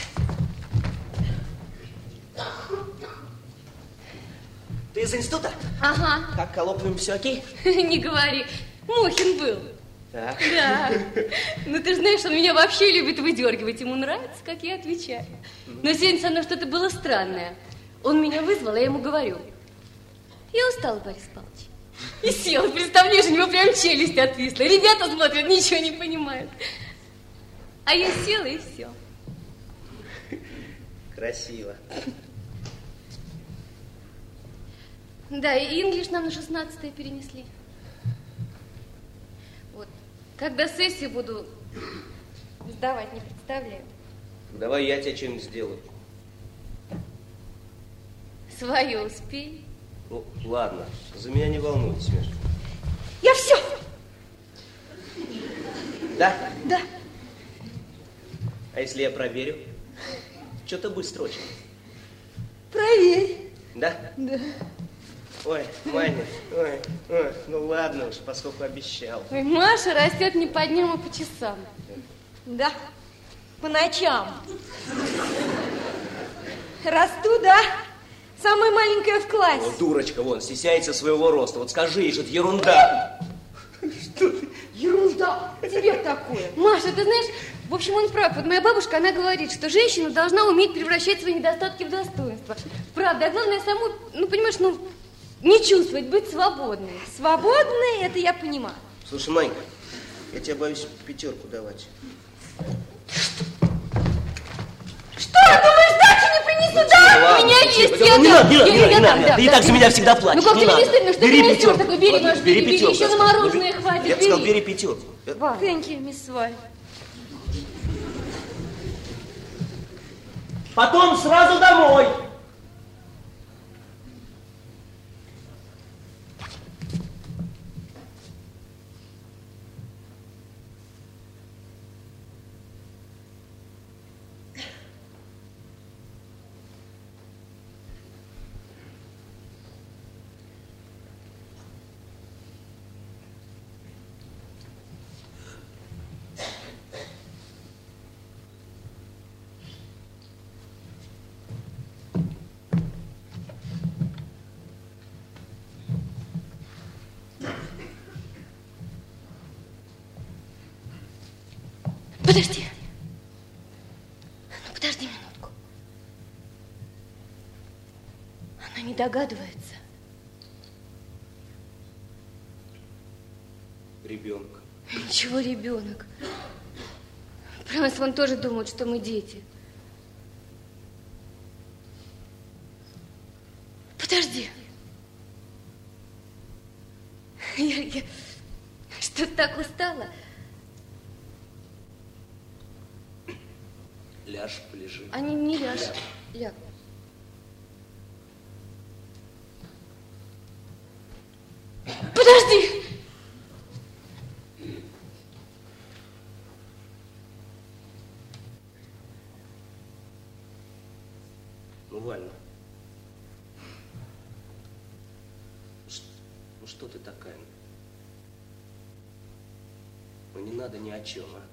Ты из института? Ага. Как коллоквиум, все окей? Не говори. Мухин был. Так. Да. Ну, ты же знаешь, он меня вообще любит выдергивать. Ему нравится, как я отвечаю. Но сегодня со мной что-то было странное. Он меня вызвал, а я ему говорю: я устала, Борис Павлович. И сел. Представляешь, у него прям челюсть отвисла. Ребята смотрят, ничего не понимают. А я села, и все. Красиво. Да, и инглиш нам на 16-е перенесли. Вот. Когда сессию буду сдавать, не представляю. Давай я тебе что-нибудь сделаю. Свое успей. Ну, ладно, за меня не волнуйтесь, Миша. Я все. Да? Да. А если я проверю? Что-то быстро очень. Проверь. Да? Да. Ой, Маня, ой, ну ладно уж, поскольку обещал. Ой, Маша растет не по дням, а по часам. Да, по ночам. Расту, да? Самая маленькая в классе. Вот дурочка, вон, стесняется своего роста. Вот скажи ей, что это ерунда. Что ты? Ерунда. Тебе такое. Маша, ты знаешь, в общем, он прав. Вот моя бабушка, она говорит, что женщина должна уметь превращать свои недостатки в достоинства. Правда, а главное саму, ну, понимаешь, ну, не чувствовать, быть свободной. Свободной, это я понимаю. Слушай, Манька, я тебе боюсь 5 давать. Что, думаешь, дачу не принесу? Да, у меня есть. Не надо. Ты и так за меня всегда плачешь. Ну как тебе не стыдно, что ты бери несешь 5. такой? Бери, Маш, бери, еще на мороженое хватит, Я сказал, бери 5. Thank you, мисс Валь. Потом сразу домой. Подожди. Ну, подожди минутку. Она не догадывается. Ребенок. Ничего, ребенок. Про нас вон тоже думают, что мы дети. Подожди. Я что-то так устала. Ляж, полежи. А не ляж. Ляг. Подожди! Ну, Валь, ну что ты такая? Ну не надо ни о чем, а?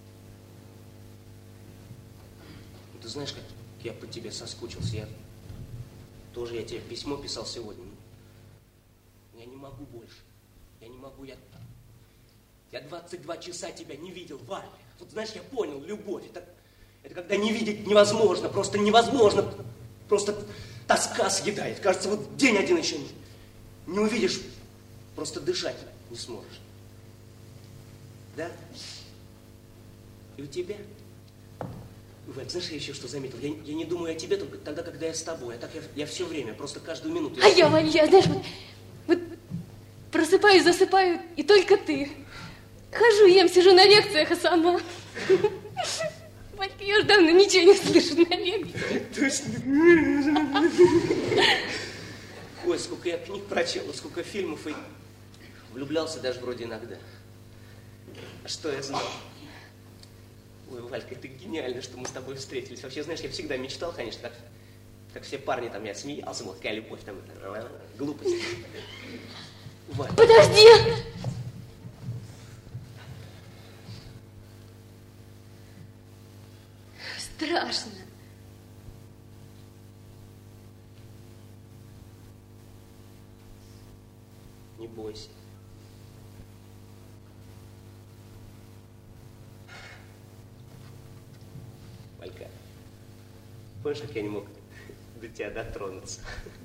Ну, ты знаешь, как я по тебе соскучился. Я тебе письмо писал сегодня. Я не могу больше. Я не могу, я 22 часа тебя не видел, Валь. Вот знаешь, я понял, любовь. Это когда не видеть невозможно, просто невозможно. Просто тоска съедает. Кажется, вот день один еще не увидишь, просто дышать не сможешь. Да? И у тебя? Валь, знаешь, я еще что заметил? Я не думаю о тебе только тогда, когда я с тобой. А так я все время, просто каждую минуту. Валь, знаешь, вот просыпаюсь, засыпаю, и только ты. Хожу, ем, сижу на лекциях, а сама. Валька, я уже давно ничего не слышу на лекциях. Точно. Ой, сколько я книг прочел, сколько фильмов, и влюблялся даже вроде иногда. А что я знал? Ой, Валька, ты гениально, что мы с тобой встретились. Вообще, знаешь, я всегда мечтал, конечно, как все парни там, я смеялся, вот какая любовь там, глупость. Валь. Подожди! Страшно. Не бойся. Валька, помнишь, как я не мог до тебя дотронуться?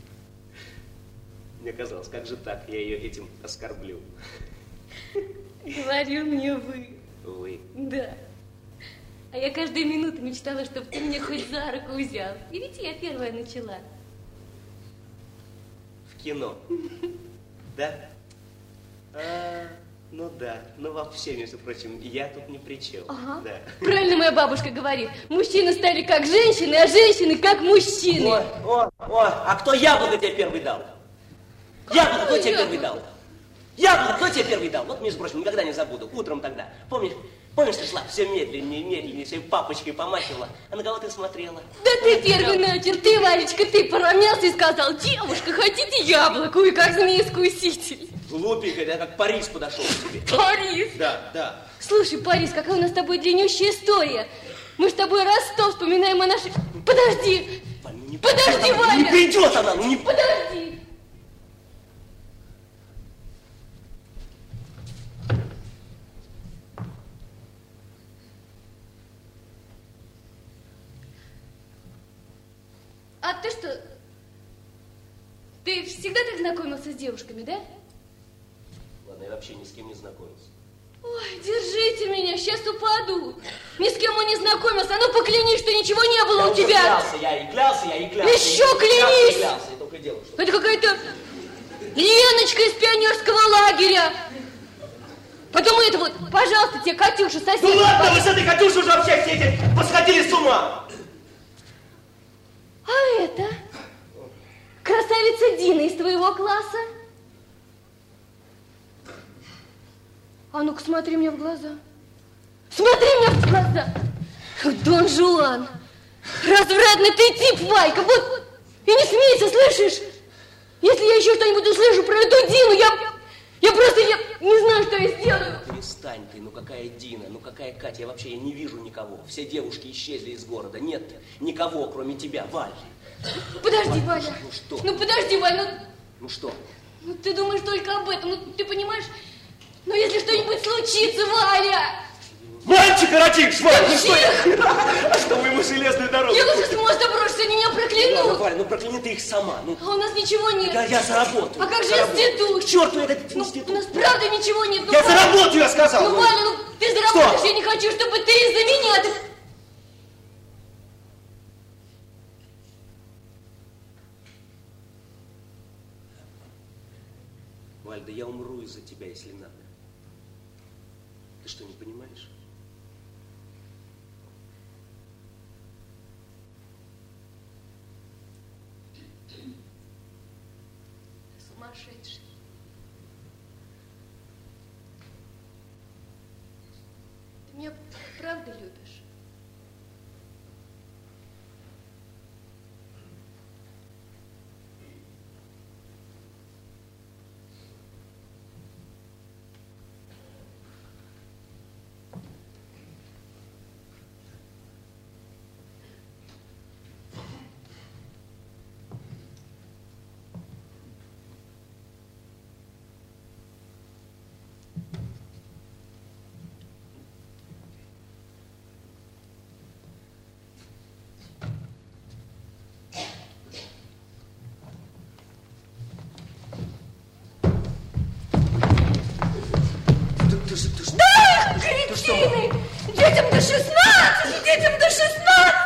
Мне казалось, как же так, я ее этим оскорблю. Говорил мне вы. Вы? Да. А я каждую минуту мечтала, чтобы ты меня хоть за руку взял. И ведь я первая начала. В кино? Да? Ну да. Ну вообще, между прочим, я тут ни при чем. Ага. Да. Правильно моя бабушка говорит. Мужчины стали как женщины, а женщины как мужчины. Ой, а кто яблоко тебе первый дал? Яблоко кто тебе первый дал? Яблоко кто тебе первый дал? Вот, между прочим, никогда не забуду. Утром тогда. Помнишь, ты шла все медленнее, все папочкой помахивала. А на кого ты смотрела? Да ты первый начал. Ты, Валечка, ты поравнялся и сказал: девушка, хотите яблоко? И как змея-искуситель. Глупенькая, да, как Парис подошел к тебе. Парис? Да. Слушай, Парис, какая у нас с тобой длиннющая история. Мы с тобой Ростов вспоминаем о нашей... Подожди! Подожди, Валя! Не придет она, ну не... Подожди! А ты что? Ты всегда так знакомился с девушками, да? Ладно, я вообще ни с кем не знакомился. Ой, держите меня, сейчас упаду. Ни с кем он не знакомился, а ну поклянись, что ничего не было у тебя. Я и клялся. Еще клянись. Я только делал, что... Это какая-то Леночка из пионерского лагеря. Потом это вот, пожалуйста, тебе Катюша, соседи. Ну ладно, вы с этой Катюшей уже вообще все эти посходили с ума. А это красавица Дина из твоего класса? А ну-ка, смотри мне в глаза. Смотри мне в глаза. Дон Жуан. Развратный ты тип, Валька. Вот. И не смейся, слышишь? Если я еще что-нибудь услышу про эту Дину, я просто не знаю, что я сделаю. Перестань ты, ну какая Дина, ну какая Катя, я не вижу никого. Все девушки исчезли из города. Нет никого, кроме тебя, Валь. Подожди, Валя. Ну что? Ну подожди, Валя, Ну что? ну ты думаешь только об этом, ну ты понимаешь? Но если что-нибудь случится, Валя! Мальчик, родишь, Валь, ну что я? А что вы ему железную дорогу? Я лучше с моста брошусь, они меня проклянут. Валь, ну прокляни ты их сама. Ну. А у нас ничего нет. Я заработаю. А как же институт? К черту этот институт. У нас правда ничего нет. Я заработаю, я сказал. Ну, Валя, ты заработаешь, я не хочу, чтобы ты из-за меня... Валь, да я умру из-за тебя, если надо. Ты что, не понимаешь? Ты сумасшедший. Ты меня правда любишь? Детям до 16! Детям до 16!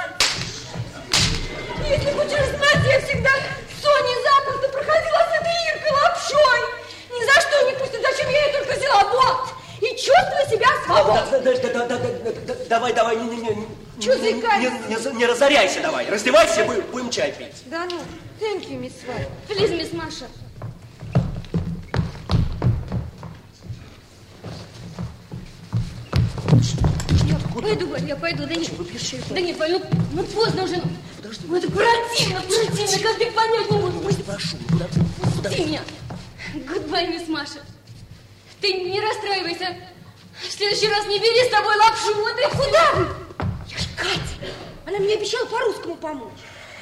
Если хочешь знать, я всегда с Соней запросто проходила с этой Иркой лапшой. Ни за что не пустят, зачем я ее только взяла. Вот! И чувствую себя свободной. Давай, Чё заикаешься? Не разоряйся, давай. Раздевайся, будем чай пить. Да ну, thank you, мисс White. Please, мисс Маша. Я пойду, да не пойду, ну поздно уже. Подожди. Ну это противно, как ты понять не можешь. Прошу, пусти меня. Goodbye, мисс Маша. Ты не расстраивайся. В следующий раз не бери с тобой лапшу. Вот и куда? Я ж Катя. Она мне обещала по-русскому помочь.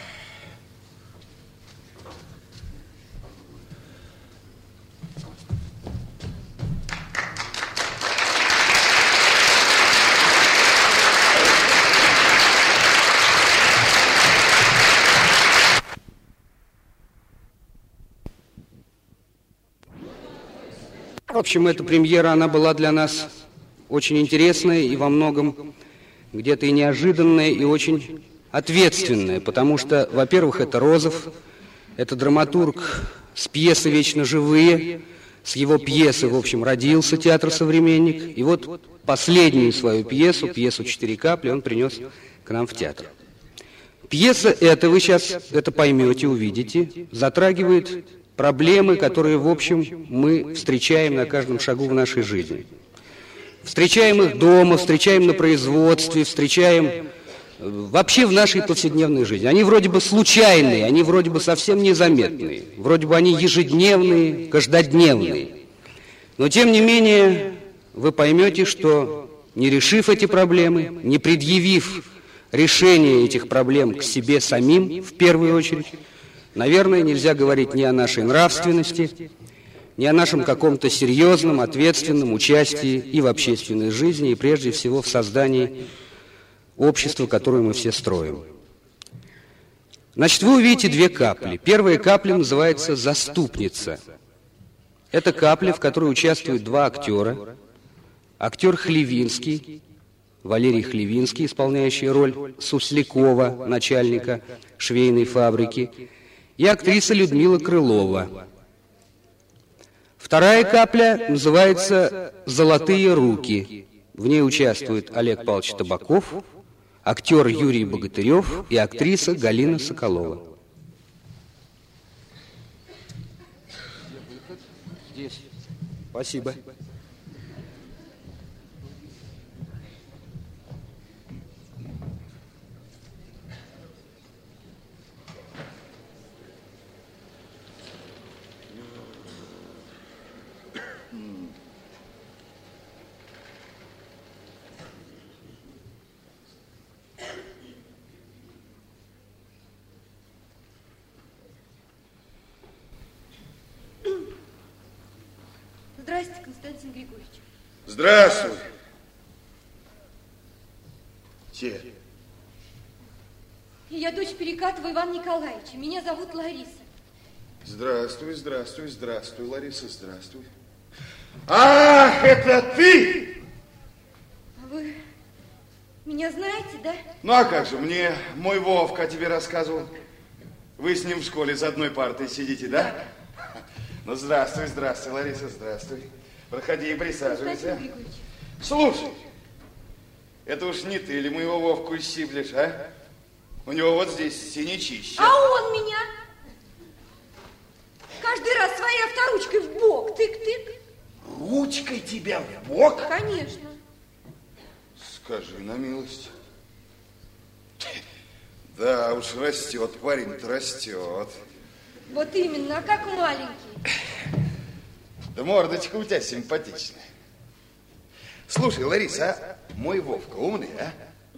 В общем, эта премьера, она была для нас очень интересная и во многом где-то и неожиданная, и очень ответственная, потому что, во-первых, это Розов, это драматург с пьесы «Вечно живые», с его пьесы, в общем, родился театр «Современник», и вот последнюю свою пьесу «4 капли» он принес к нам в театр. Пьеса эта, вы сейчас это поймете, увидите, затрагивает проблемы, которые, в общем, мы встречаем на каждом шагу в нашей жизни. Встречаем их дома, встречаем на производстве, встречаем вообще в нашей повседневной жизни. Они вроде бы случайные, они вроде бы совсем незаметные, вроде бы они ежедневные, каждодневные. Но, тем не менее, вы поймете, что не решив эти проблемы, не предъявив решение этих проблем к себе самим, в первую очередь, наверное, нельзя говорить ни о нашей нравственности, ни о нашем каком-то серьезном, ответственном участии и в общественной жизни, и прежде всего в создании общества, которое мы все строим. Значит, вы увидите 2 капли. Первая капля называется «Заступница». Это капля, в которой участвуют 2 актера. Актер Хлевинский, Валерий Хлевинский, исполняющий роль Суслякова, начальника швейной фабрики, и актриса Людмила Крылова. Вторая капля называется «Золотые руки». В ней участвуют Олег Павлович Табаков, актер Юрий Богатырев и актриса Галина Соколова. Здесь. Спасибо. Здравствуйте, Константин Григорьевич. Здравствуй. Те. Я дочь Перекатова Ивана Николаевича. Меня зовут Лариса. Здравствуй, Лариса, здравствуй. Ах, это ты! А вы меня знаете, да? Ну, а как же, мне мой Вовка тебе рассказывал. Вы с ним в школе за одной партой сидите, да? Ну, здравствуй, Лариса, здравствуй. Проходи и присаживайся. Слушай, это уж не ты ли моего Вовку щиплешь, а? У него вот здесь синячище. А он меня? Каждый раз своей авторучкой в бок. Тык-тык. Ручкой тебя в бок? Конечно. Скажи на милость. Да уж, растет парень-то, растет. Вот именно, а как маленький. Да мордочка у тебя симпатичная. Слушай, Лариса, а мой Вовка умный, а?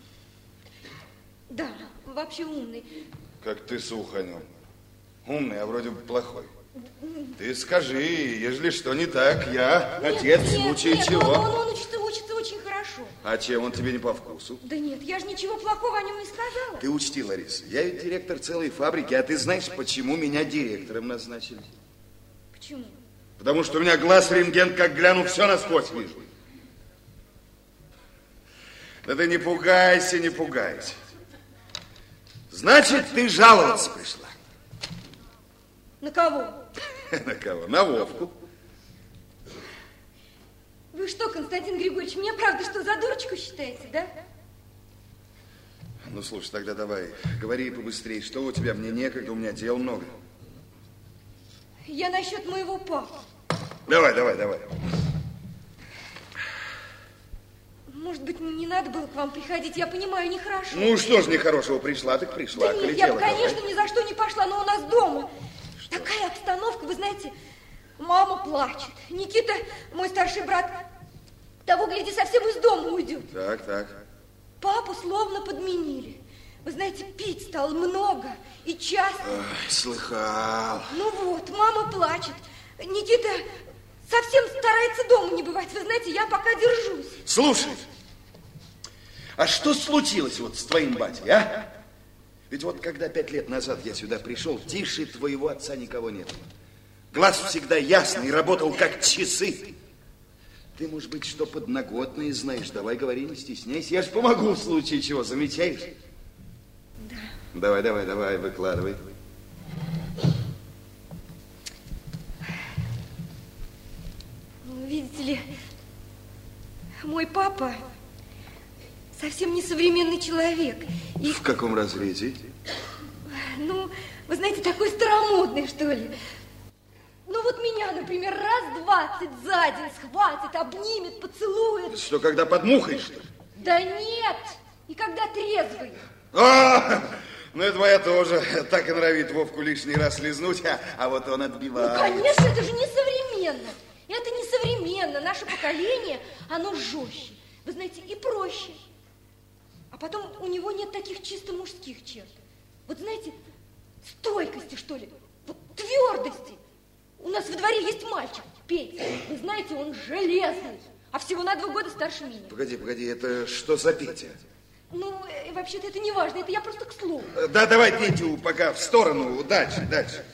Да, вообще умный. Как ты суханул. Умный, а вроде бы плохой. Ты скажи, ежели что не так, я отец в случае чего. Он учится очень хорошо. А чем он тебе не по вкусу? Да нет, я же ничего плохого о нем не сказала. Ты учти, Лариса, я ведь директор целой фабрики, а ты знаешь, почему меня директором назначили? Почему? Потому что у меня глаз рентген, как гляну, все насквозь вижу. Да ты не пугайся, не пугайся. Значит, ты жаловаться пришла. На кого? На кого? На Вовку. Вы что, Константин Григорьевич, меня правда что, за дурочку считаете, да? Ну, слушай, тогда давай, говори побыстрее. Что у тебя? Мне некогда, у меня дел много. Я насчет моего папы. Давай. Может быть, не надо было к вам приходить, я понимаю, нехорошо. Ну, что ж нехорошего, пришла, так пришла. Да нет, я бы, конечно, ни за что не пошла, но у нас дома что? Такая обстановка, вы знаете, мама плачет. Никита, мой старший брат, того, гляди, совсем из дома уйдет. Так. Папу словно подменили. Вы знаете, пить стало много и часто. Ой, слыхал. Ну вот, мама плачет. Никита совсем старается дома не бывать. Вы знаете, я пока держусь. Слушай, а что случилось вот с твоим батей, а? Ведь вот когда 5 лет назад я сюда пришел, тише твоего отца никого нет. Глаз всегда ясный, работал как часы. Ты, может быть, что подноготное знаешь? Давай говори, не стесняйся. Я ж помогу в случае чего, замечаешь? Да. Давай, выкладывай. Видите ли, мой папа совсем не современный человек. И... В каком разрезе? Ну, вы знаете, такой старомодный, что ли. Ну вот меня, например, раз 20 за день схватит, обнимет, поцелует. Что, когда под мухой, что ли? Да нет, и когда трезвый. Ну это моя тоже так и норовит Вовку лишний раз лизнуть, а вот он отбивает. Ну, конечно, это же не современно. Это не современно. Наше поколение, оно жестче, вы знаете, и проще. А потом у него нет таких чисто мужских черт. Вот знаете, стойкости, что ли, вот твердости. У нас во дворе есть мальчик, Петя. Вы знаете, он железный, а всего на 2 года старше меня. Погоди, это что за Петя? Ну, вообще-то это не важно, это я просто к слову. Да, давай Петю пока в сторону, дальше.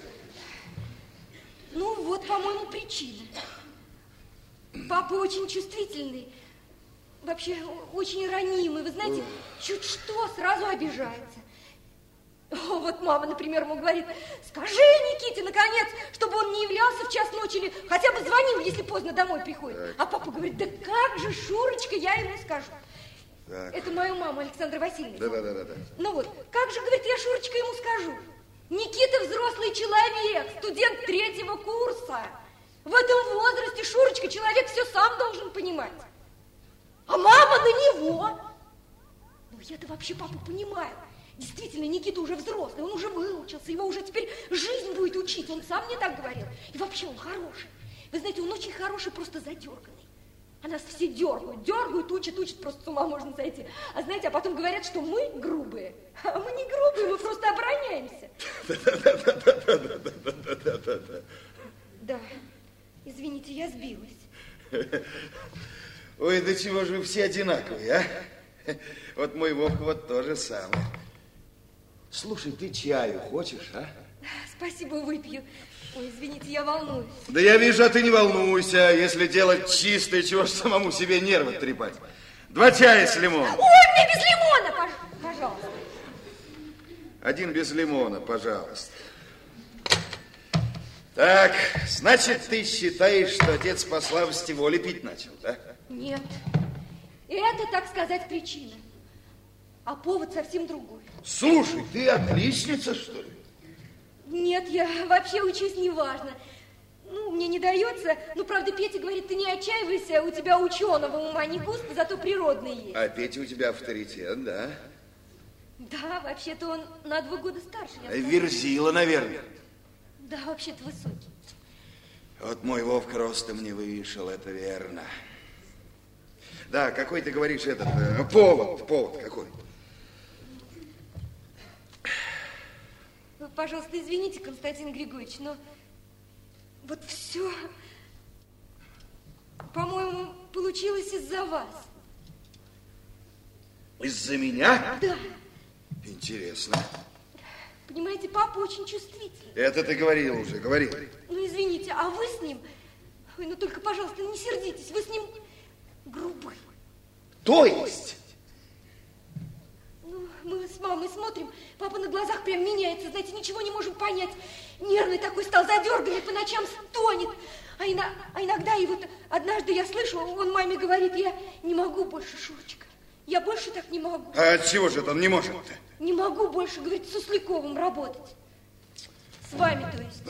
Ну, вот, по-моему, причина. Папа очень чувствительный, вообще очень ранимый. Вы знаете, чуть что, сразу обижается. Вот мама, например, ему говорит: скажи Никите, наконец, чтобы он не являлся в час ночи или хотя бы звонил, если поздно домой приходит. Так. А папа говорит: да как же, Шурочка, я ему скажу. Так. Это мою маму, Александра Васильевна. Да. Ну вот, как же, говорит, я, Шурочка, ему скажу. Никита взрослый человек, студент 3-го курса. В этом возрасте, Шурочка, человек все сам должен понимать. А мама на него. Ну, я-то вообще папу понимаю. Действительно, Никита уже взрослый, он уже выучился, его уже теперь жизнь будет учить. Он сам мне так говорил. И вообще он хороший. Вы знаете, он очень хороший, просто задерганный. А нас все дергают, учат, просто с ума можно сойти. А знаете, а потом говорят, что мы грубые. А мы не грубые, мы просто обороняемся. Да, извините, я сбилась. Ой, да чего же вы все одинаковые, а? Вот мой Вовка вот то же самое. Слушай, ты чаю хочешь, а? Спасибо, выпью. Ой, извините, я волнуюсь. Да я вижу, а ты не волнуйся. Если делать чистое, чего ж самому себе нервы трепать. 2 чая с лимоном. Ой, мне без лимона, пожалуйста. 1 без лимона, пожалуйста. Так, значит, ты считаешь, что отец по слабости воли пить начал, да? Нет. Это, так сказать, причина. А повод совсем другой. Слушай, ты отличница, что ли? Нет, я вообще учусь неважно. Ну, мне не дается. Ну, правда, Петя говорит, ты не отчаивайся, у тебя ученого ума не густо, зато природный есть. А Петя у тебя авторитет, да? Да, вообще-то он на 2 года старше. Верзила, наверное. Да, вообще-то высокий. Вот мой Вовка ростом не вышел, это верно. Да, какой ты говоришь этот, повод какой? Вы, пожалуйста, извините, Константин Григорьевич, но вот все, по-моему, получилось из-за вас. Из-за меня? Да. Интересно. Понимаете, папа очень чувствительный. Это ты говорил уже, говорил. Ну, извините, а вы с ним... Ой, ну только, пожалуйста, не сердитесь, вы с ним грубый. То есть смотрим, папа на глазах прям меняется, знаете, ничего не можем понять. Нервный такой стал, задерганный, по ночам стонет. А иногда, и вот однажды я слышу, он маме говорит, я не могу больше, Шурочка. Я больше так не могу. А от чего же он не может-то? Не могу больше, говорит, с Усляковым работать. С вами, то есть.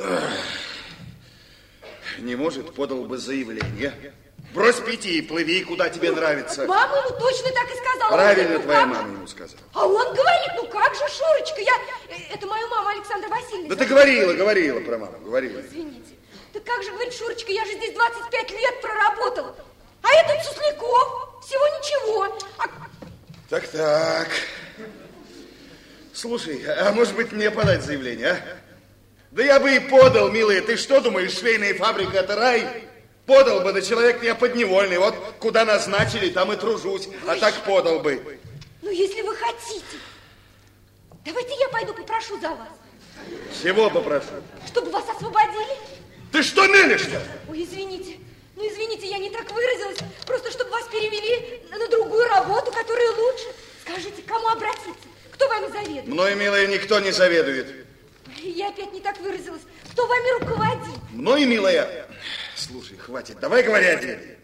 Не может, подал бы заявление. Брось пить и плыви, куда тебе нравится. Мама ему точно так и сказала. Правильно говорит, твоя мама ему сказала. А он говорит, ну как же, Шурочка, это мою маму Александра Васильевна. Да ты говорила про маму, говорила. Извините. Да как же, говорит, Шурочка, я же здесь 25 лет проработала. А этот Сусляков, всего ничего. Так. Слушай, а может быть мне подать заявление, а? Да я бы и подал, милая. Ты что думаешь, швейная фабрика это рай? Подал бы, да человек я подневольный. Вот куда назначили, там и тружусь. А так подал бы. Ну, если вы хотите. Давайте я пойду попрошу за вас. Чего попрошу? Чтобы вас освободили. Ты что мелешь-то? Ой, извините. Ну, извините, я не так выразилась. Просто чтобы вас перевели на другую работу, которая лучше. Скажите, к кому обратиться? Кто вами заведует? Мной, милая, никто не заведует. Я опять не так выразилась. Кто вами руководит? Мной, милая... Слушай, хватит, давай говори о деле.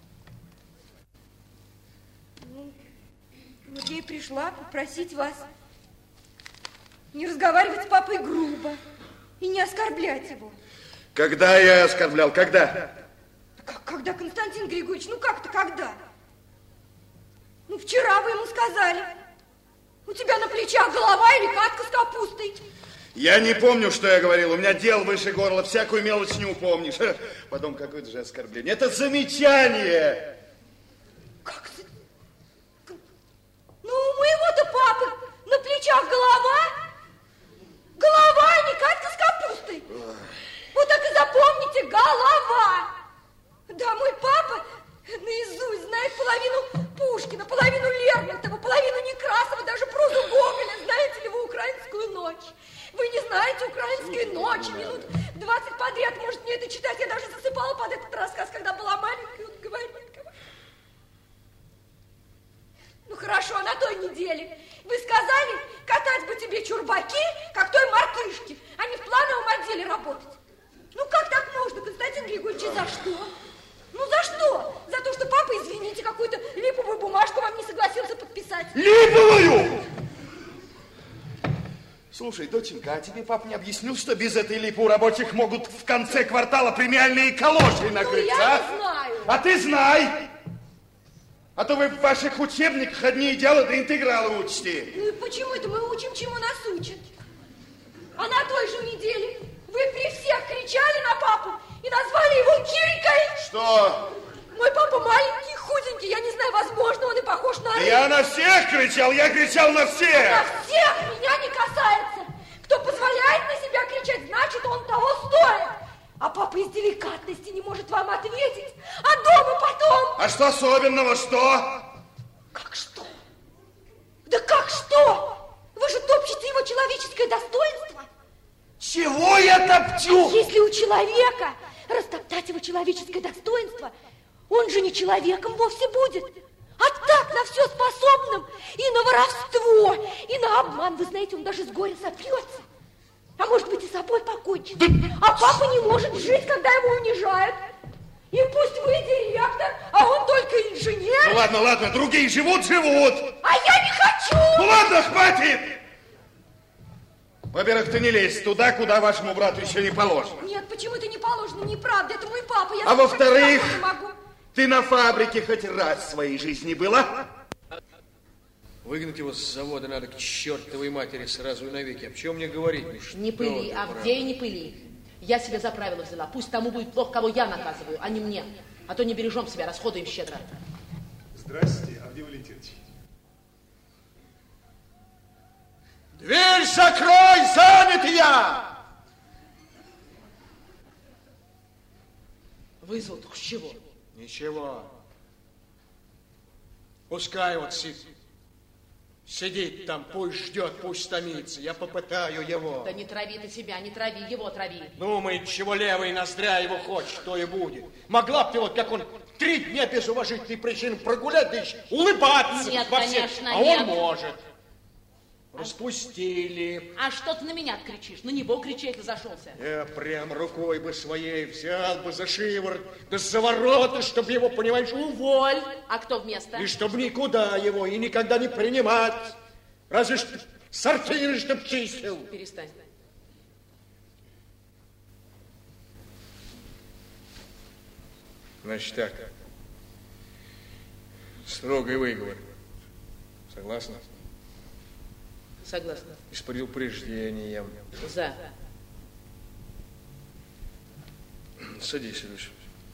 Ну, вот я и пришла попросить вас не разговаривать с папой грубо и не оскорблять его. Когда я оскорблял? Когда? Когда, Константин Григорьевич? Ну как-то когда? Ну вчера вы ему сказали. У тебя на плечах голова или катка с капустой? Я не помню, что я говорил. У меня дел выше горла. Всякую мелочь не упомнишь. Потом какое-то же оскорбление. Это замечание. Как? Ну, у моего-то папы на плечах голова. Голова, а не катка с капустой. Вот так и запомните, голова. Да, мой папа наизусть знает половину Пушкина, половину Лермонтова, половину Некрасова, даже прозу Гоголя. Знаете ли вы «Украинскую ночь»? Вы не знаете «Украинской ночи». Минут 20 подряд может мне это читать. Я даже засыпала под этот рассказ, когда была маленькой. Он говорит. Ну хорошо, а на той неделе вы сказали, катать бы тебе чурбаки, как той мартышке, а не в плановом отделе работать. Ну как так можно, Константин Григорьевич, и за что? Ну за что? За то, что папа, извините, какую-то липовую бумажку вам не согласился подписать. Липовую! Слушай, доченька, а тебе папа не объяснил, что без этой липы у рабочих могут в конце квартала премиальные калоши накрыть, ну, я не знаю. А ты знай! А то вы в ваших учебниках одни дела до интеграла учите. Ну и почему это мы учим, чему нас учат? А на той же неделе вы при всех кричали на папу и назвали его Кирикой. Что? Мой папа маленький, худенький, я не знаю, возможно, он и похож на... Я на всех кричал, я кричал на всех! На всех меня не касается. Кто позволяет на себя кричать, значит, он того стоит. А папа из деликатности не может вам ответить, а дома потом... А что особенного, что? Как что? Да как что? Вы же топчете его человеческое достоинство. Чего я топчу? А если у человека растоптать его человеческое достоинство, он же не человеком вовсе будет, а так на все способным, и на воровство, и на обман. Вы знаете, он даже с горя сопьется, а может быть и собой покончит. А папа не может жить, когда его унижают. И пусть вы директор, а он только инженер. Ну ладно, другие живут. А я не хочу. Ну ладно, хватит. Во-первых, ты не лезь туда, куда вашему брату еще не положено. Нет, почему это не положено? Неправда, это мой папа. А во-вторых, ты на фабрике хоть раз в своей жизни была? Выгнать его с завода надо к чертовой матери сразу и навеки. А в чем мне говорить? Не пыли, Авдей, не пыли. Я себе за правило взяла. Пусть тому будет плохо, кого я наказываю, а не мне. А то не бережем себя, расходуем щедро. Здравствуйте, Авдей Валентинович. Дверь закрой, занят я! Вызвал, только с чего? Ничего. Пускай вот сидит там, пусть ждет, пусть томится. Я попытаю его. Да не трави ты себя, не трави, его трави. Думает, чего левый ноздря его хочет, то и будет. Могла бы ты вот, как он, 3 дня без уважительной причины прогулять, да еще улыбаться. Нет, во конечно, всех. А нет. он может. Распустили. А что ты на меня кричишь? На него кричи, это зашелся. Я прям рукой бы своей взял бы за шиворот, да за ворота, чтобы его, понимаешь, уволь. А кто вместо? И чтобы никуда его и никогда не принимать. Разве что сортиры, чтоб чистил. Перестань. Значит так. Строгий выговор. Согласна? Согласна. И с предупреждением. За. Садись, Илюша.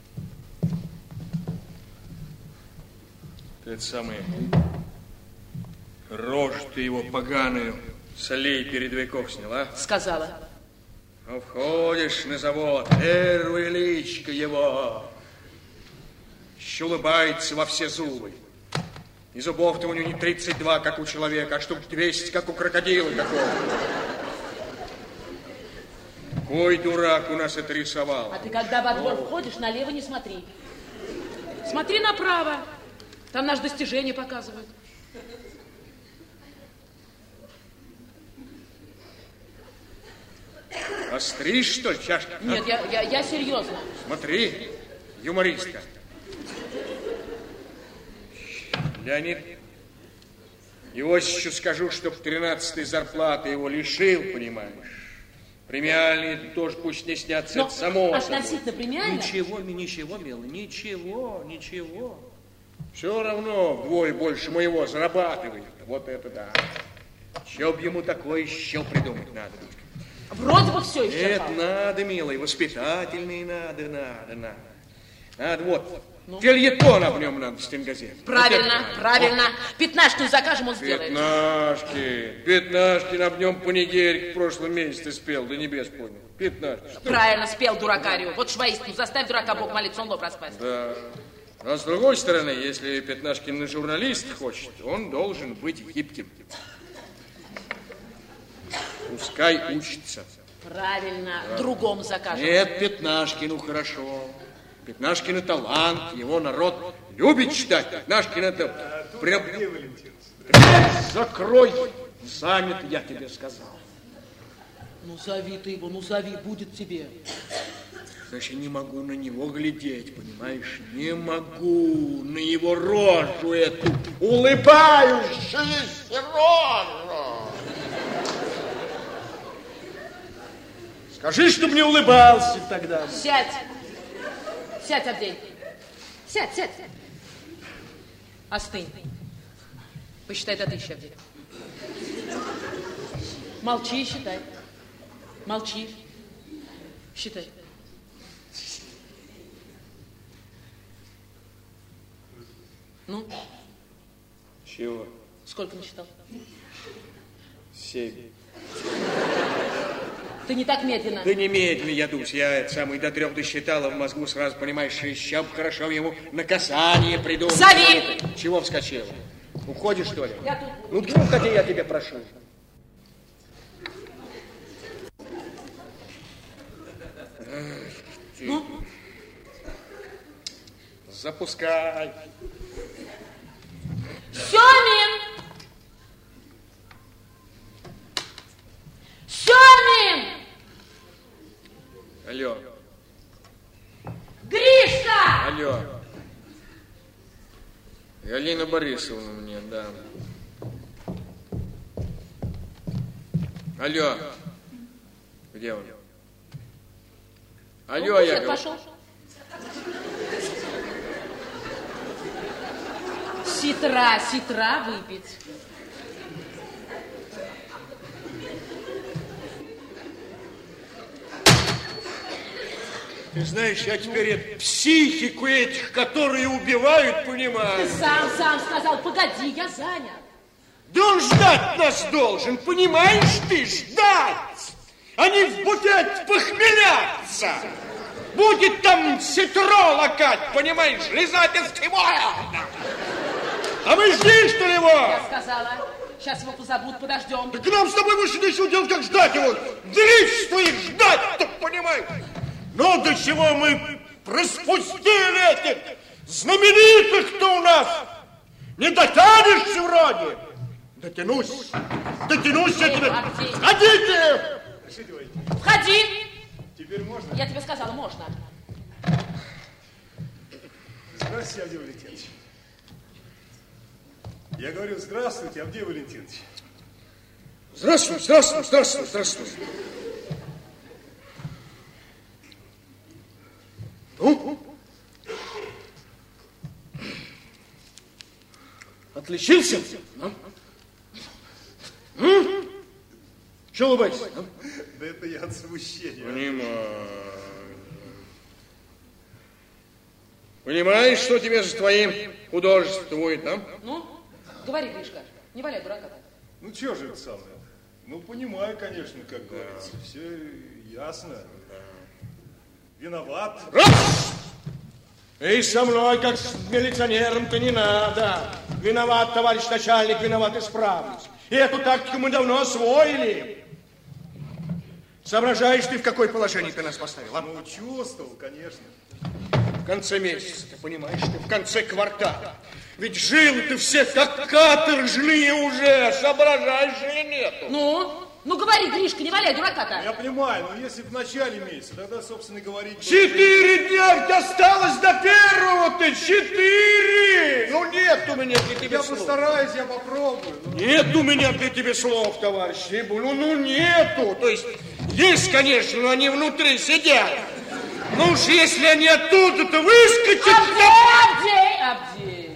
Ты это самое... Рожу ты его поганую с аллеи передовиков сняла? Сказала. Ну, входишь на завод, первая личка его. Еще улыбается во все зубы. И зубов-то у него не 32, как у человека, а штук 200, как у крокодила какого. Какой дурак у нас это рисовал. А ты когда во двор входишь, налево не смотри. Смотри направо. Там наше достижение показывают. Остришь, что ли, чашки? Нет, я серьезно. Смотри, юмористка. Леонид, Иосифу скажу, чтоб 13-й зарплаты его лишил, понимаешь. Премиальные тоже пусть не снятся, это само. Относительно премиально? Ничего, милый, ничего. Все равно вдвое больше моего зарабатывает. Вот это да. Чтоб ему такое еще придумать надо. Вроде бы все еще. Нет, надо, милый, воспитательный надо. Надо, вот. Фельетон об нем надо, стенгазет. Правильно. Пятнашку закажем, он сделает. Пятнашки об нем панигерик в прошлом месяце спел, до небес понял. Пятнашки. Правильно, спел дуракарию. Вот ж воистину, заставь дурака Бог молиться, он лоб распасть. Да. А с другой стороны, если Пятнашкин журналист хочет, он должен быть гибким. Пускай учится. Правильно, да. Другому закажем. Нет, Пятнашкину хорошо. Пятнашкин талант, его народ любит читать. Пятнашкин это... Закрой! Занят, я тебе сказал. Ну, зови ты его, будет тебе. Значит, не могу на него глядеть, понимаешь? Не могу на его рожу эту улыбающуюся рожу. Скажи, чтоб не улыбался тогда. Сядь, Авдей. Сядь. Остынь. Посчитай до 1000, Авдей. Молчи и считай. Молчи. Считай. Ну? Чего? Сколько насчитал? 7. Ты не так медленно. Да не медленно я дусь. Я до 3 досчитала в мозгу, сразу понимаешь, еще бы хорошо ему наказание придумать. Зови! Чего вскочила? Уходишь, что ли? Я тут. Ну, где уходи, я тебя прошу. Ну? Запускай. Семин! Алло. Гришка! Алло. Галина Борисовна мне, да. Алло. Где он? Алло, я говорю. Пошел. Ситра выпить. Ты знаешь, я теперь эту психику этих, которые убивают, понимаю. Ты сам сказал, погоди, я занят. Да он ждать нас должен, понимаешь ты, ждать. Они в букет похмеляться. Будет там ситро лакать, понимаешь, лизать из тимоя. А мы жди, что ли, его? Я сказала, сейчас его позовут, подождем. Так нам с тобой больше ничего делать, как ждать его. Дрищ их ждать, так понимаешь. Ну, до чего мы распустили этих знаменитых-то у нас? Не дотянешься вроде? Да Дотянусь я тебе. Авдей. Входите! Входи! Теперь можно? Я тебе сказала, можно. Здравствуйте, Авдей Валентинович. Я говорю, здравствуйте, Авдей Валентинович. Здравствуй. Ну? Отличился? Чего улыбаетесь? Да это я от смущения. Понимаешь, что тебе за твоим художеством будет, а? Ну, говори, Гришка, не валяй дурака. Ну, что же это самое? Ну, понимаю, конечно, как говорится. Все ясно. Виноват. И со мной, как с милиционером-то, не надо. Виноват, товарищ начальник, виноват, исправлюсь. И эту тактику мы давно освоили. Соображаешь ты, в какое положение ты нас поставил, а? Ну, чувствовал, конечно. В конце месяца, ты понимаешь, ты в конце квартала. Ведь жилы ты все как каторжные уже, соображаешь или нету? Ну говори, Гришка, не валяй дурака-то. Я понимаю, но если в начале месяца, тогда, собственно, говорить... 4 дня ведь осталось до первого-то, 4! Ну, нет у меня для тебя слов. Я постараюсь, я попробую. Нет у меня для тебя слов, товарищ. Ну, нету. То есть, есть, конечно, но они внутри сидят. Ну уж если они оттуда-то выскочат... Авдей!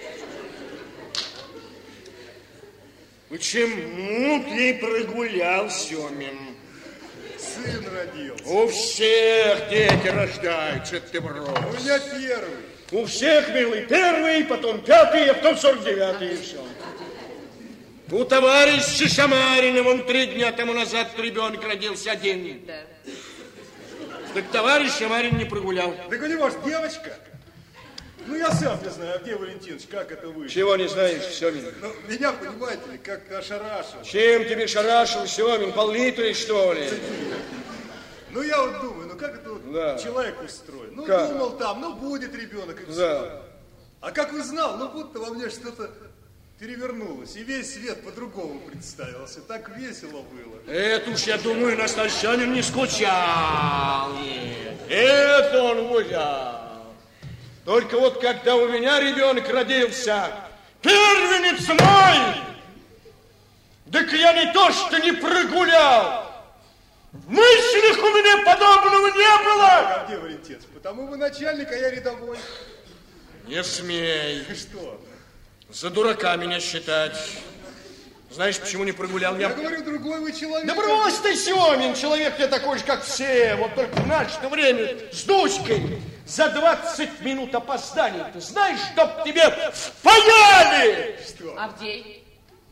Почему ты прогулял, Семин? Сын родился. У всех дети рождаются, это ты брось. У меня первый. У всех, милый, первый, потом 5-й, а потом 49-й, и все. У товарища Шамарина, вон 3 дня тому назад ребенок родился один. Да. Так товарищ Шамарин не прогулял. Так у него ж девочка. Ну, я сам не знаю, Авдей Валентинович, как это вышло. Чего не знаешь, Семин? Ну, меня, понимаете ли, как-то ошарашило. Чем тебе шарашил, Семин? Пол-литра, что ли? Ну, я вот думаю, ну как это вот человек устроен? Ну, как? Думал там, ну, будет ребенок и все. Да. А как узнал, ну, будто во мне что-то перевернулось. И весь свет по-другому представился. Так весело было. Это уж, я думаю, Настасьянин не скучал. Нет. Это он гулял. Только вот когда у меня ребенок родился, первенец мой, так я не то что не прогулял. В мыслях у меня подобного не было. Авдей Валентинович, потому вы начальник, а я рядовой. Не смей. Что? За дурака меня считать. Знаешь, почему не прогулял? Я говорю, другой вы человек. Да брось ты, Семин, человек я такой же, как все. Вот только в наше время с Дуськой за 20 минут опоздания. Ты знаешь, чтоб тебе впаяли! Что? Авдей.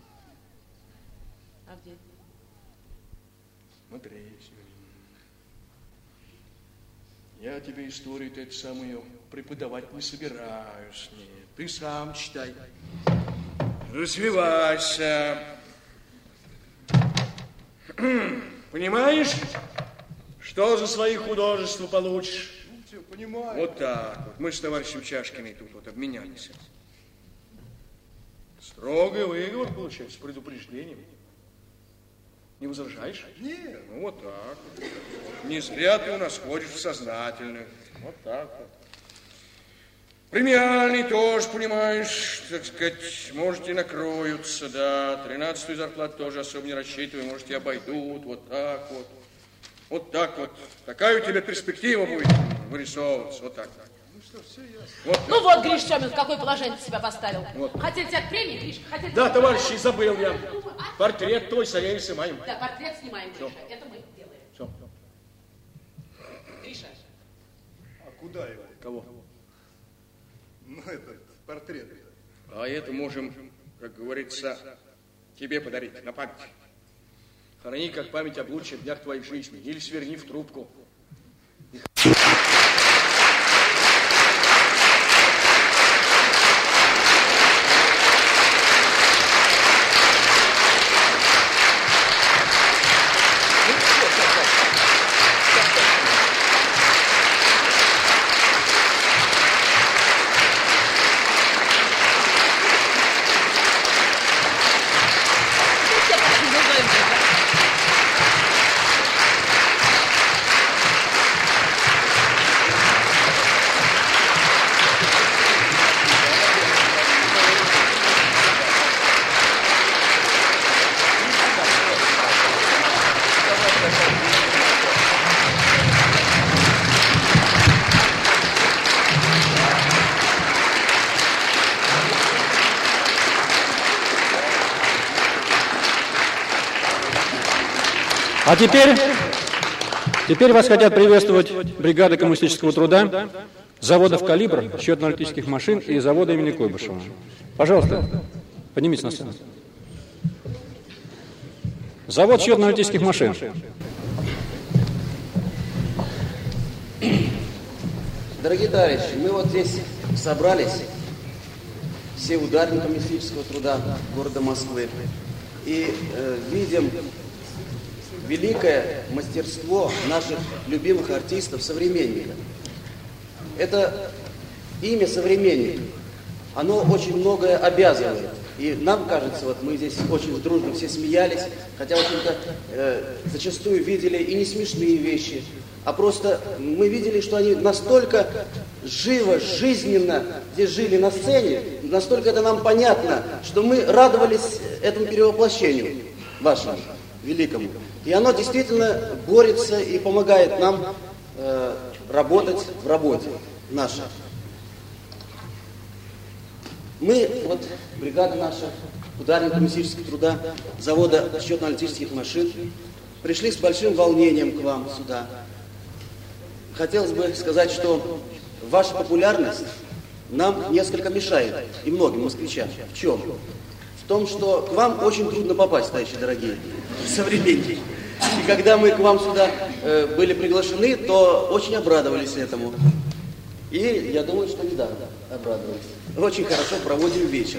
Смотри, я тебе историю-то эту самую преподавать не собираюсь. Нет, ты сам читай. Развивайся. Понимаешь, что за свои художества получишь? Ну, что, понимаю. Вот так вот. Мы с товарищем Чашкиной тут вот обменялись. Строгий выговор получается, с предупреждением. Не возражаешь? Нет. Ну, вот так. Не зря ты у нас ходишь в сознательных. Вот так вот. Премиальный тоже, понимаешь, так сказать, может, и накроются, да. 13-ю зарплату тоже особо не рассчитывай, может, и обойдут. Вот так вот. Вот так вот. Такая у тебя перспектива будет вырисовываться. Вот так. Ну что, все ясно. Вот ну вот, Гриш Семин, в какое положение ты себя поставил. Вот. Хотели тебя к премии, Гришка? Хотели да, тебя... товарищи, забыл я. Портрет твой с Ареей снимаем. Да, портрет снимаем, Гриша. Все. Это мы делаем. Все. Гриша. А куда его? Кого? Ну, этот портрет. А это можем, как говорится, тебе подарить на память. Храни как память об лучших днях твоей жизни. Или сверни в трубку. А теперь вас хотят приветствовать бригады коммунистического труда, заводов «Калибр», счетно-аналитических машин и завода имени Куйбышева. Пожалуйста, поднимитесь на сцену. Завод счетно-аналитических машин. Дорогие товарищи, мы вот здесь собрались, все ударники коммунистического труда города Москвы, и видим великое мастерство наших любимых артистов, современников. Это имя «современник», оно очень многое обязывает. И нам кажется, вот мы здесь очень дружно все смеялись, хотя, в общем-то, зачастую видели и не смешные вещи, а просто мы видели, что они настолько живо, жизненно здесь жили на сцене, настолько это нам понятно, что мы радовались этому перевоплощению вашему великому. И оно действительно борется и помогает нам работать в работе нашей. Мы, вот бригада наша, ударник коммунистического труда, завода счетно-аналитических машин, пришли с большим волнением к вам сюда. Хотелось бы сказать, что ваша популярность нам несколько мешает, и многим москвичам. В чем? В том, что к вам очень трудно попасть, товарищи дорогие, современники. И когда мы к вам сюда были приглашены, то очень обрадовались этому. И я думаю, что недавно обрадовались. Очень хорошо проводим вечер.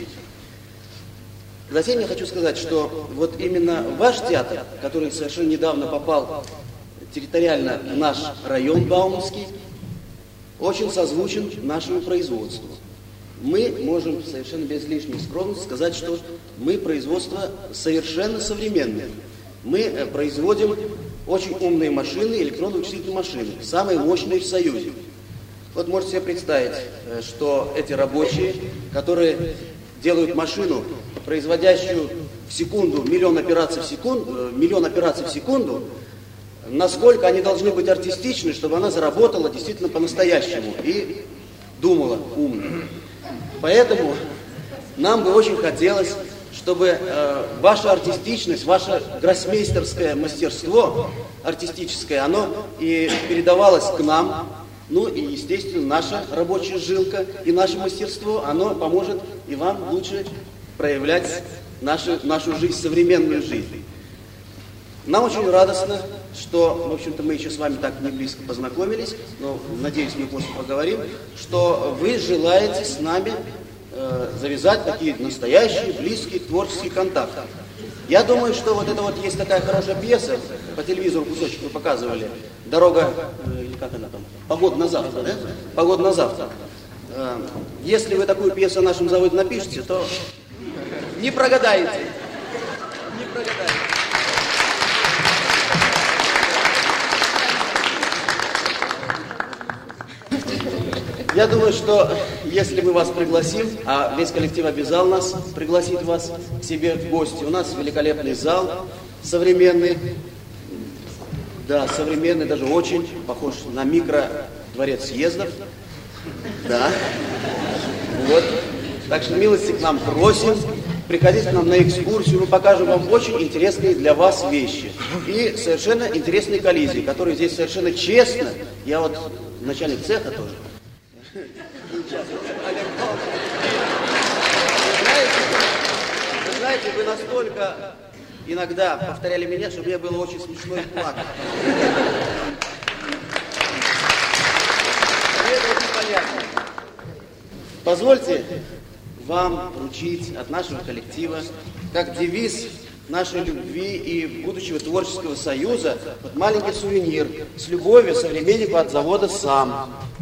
Затем я хочу сказать, что вот именно ваш театр, который совершенно недавно попал территориально в наш район Бауманский, очень созвучен нашему производству. Мы можем совершенно без лишней скромности сказать, что мы производство совершенно современное. Мы производим очень умные машины, электронно-вычислительные машины, самые мощные в Союзе. Вот можете себе представить, что эти рабочие, которые делают машину, производящую в секунду миллион операций в секунду, насколько они должны быть артистичны, чтобы она заработала действительно по-настоящему и думала умно. Поэтому нам бы очень хотелось, чтобы ваша артистичность, ваше гроссмейстерское мастерство артистическое, оно и передавалось к нам. Ну и, естественно, наша рабочая жилка и наше мастерство, оно поможет и вам лучше проявлять нашу жизнь, современную жизнь. Нам очень радостно, что, в общем-то, мы еще с вами так не близко познакомились, но, надеюсь, мы после поговорим, что вы желаете с нами завязать такие настоящие, близкие, творческие контакты. Я думаю, что вот это вот есть такая хорошая пьеса, по телевизору кусочек вы показывали, «Дорога», или как она там, «Погода на завтра», да? «Погода на завтра». Если вы такую пьесу о нашем заводе напишете, то не прогадаете. Не прогадаете. Я думаю, что если мы вас пригласим, а весь коллектив обязал нас пригласить вас к себе в гости, у нас великолепный зал, современный, да, современный, даже очень похож на микро-дворец съездов, да, вот, так что милости к нам просим, приходите к нам на экскурсию, мы покажем вам очень интересные для вас вещи и совершенно интересные коллизии, которые здесь совершенно честно, я вот начальник цеха тоже. Вы знаете, вы настолько иногда повторяли меня, что мне было очень смешно и плакать. Это очень понятно. Позвольте вам вручить от нашего коллектива, как девиз нашей любви и будущего творческого союза, вот маленький сувенир с любовью современнику от завода «Сам».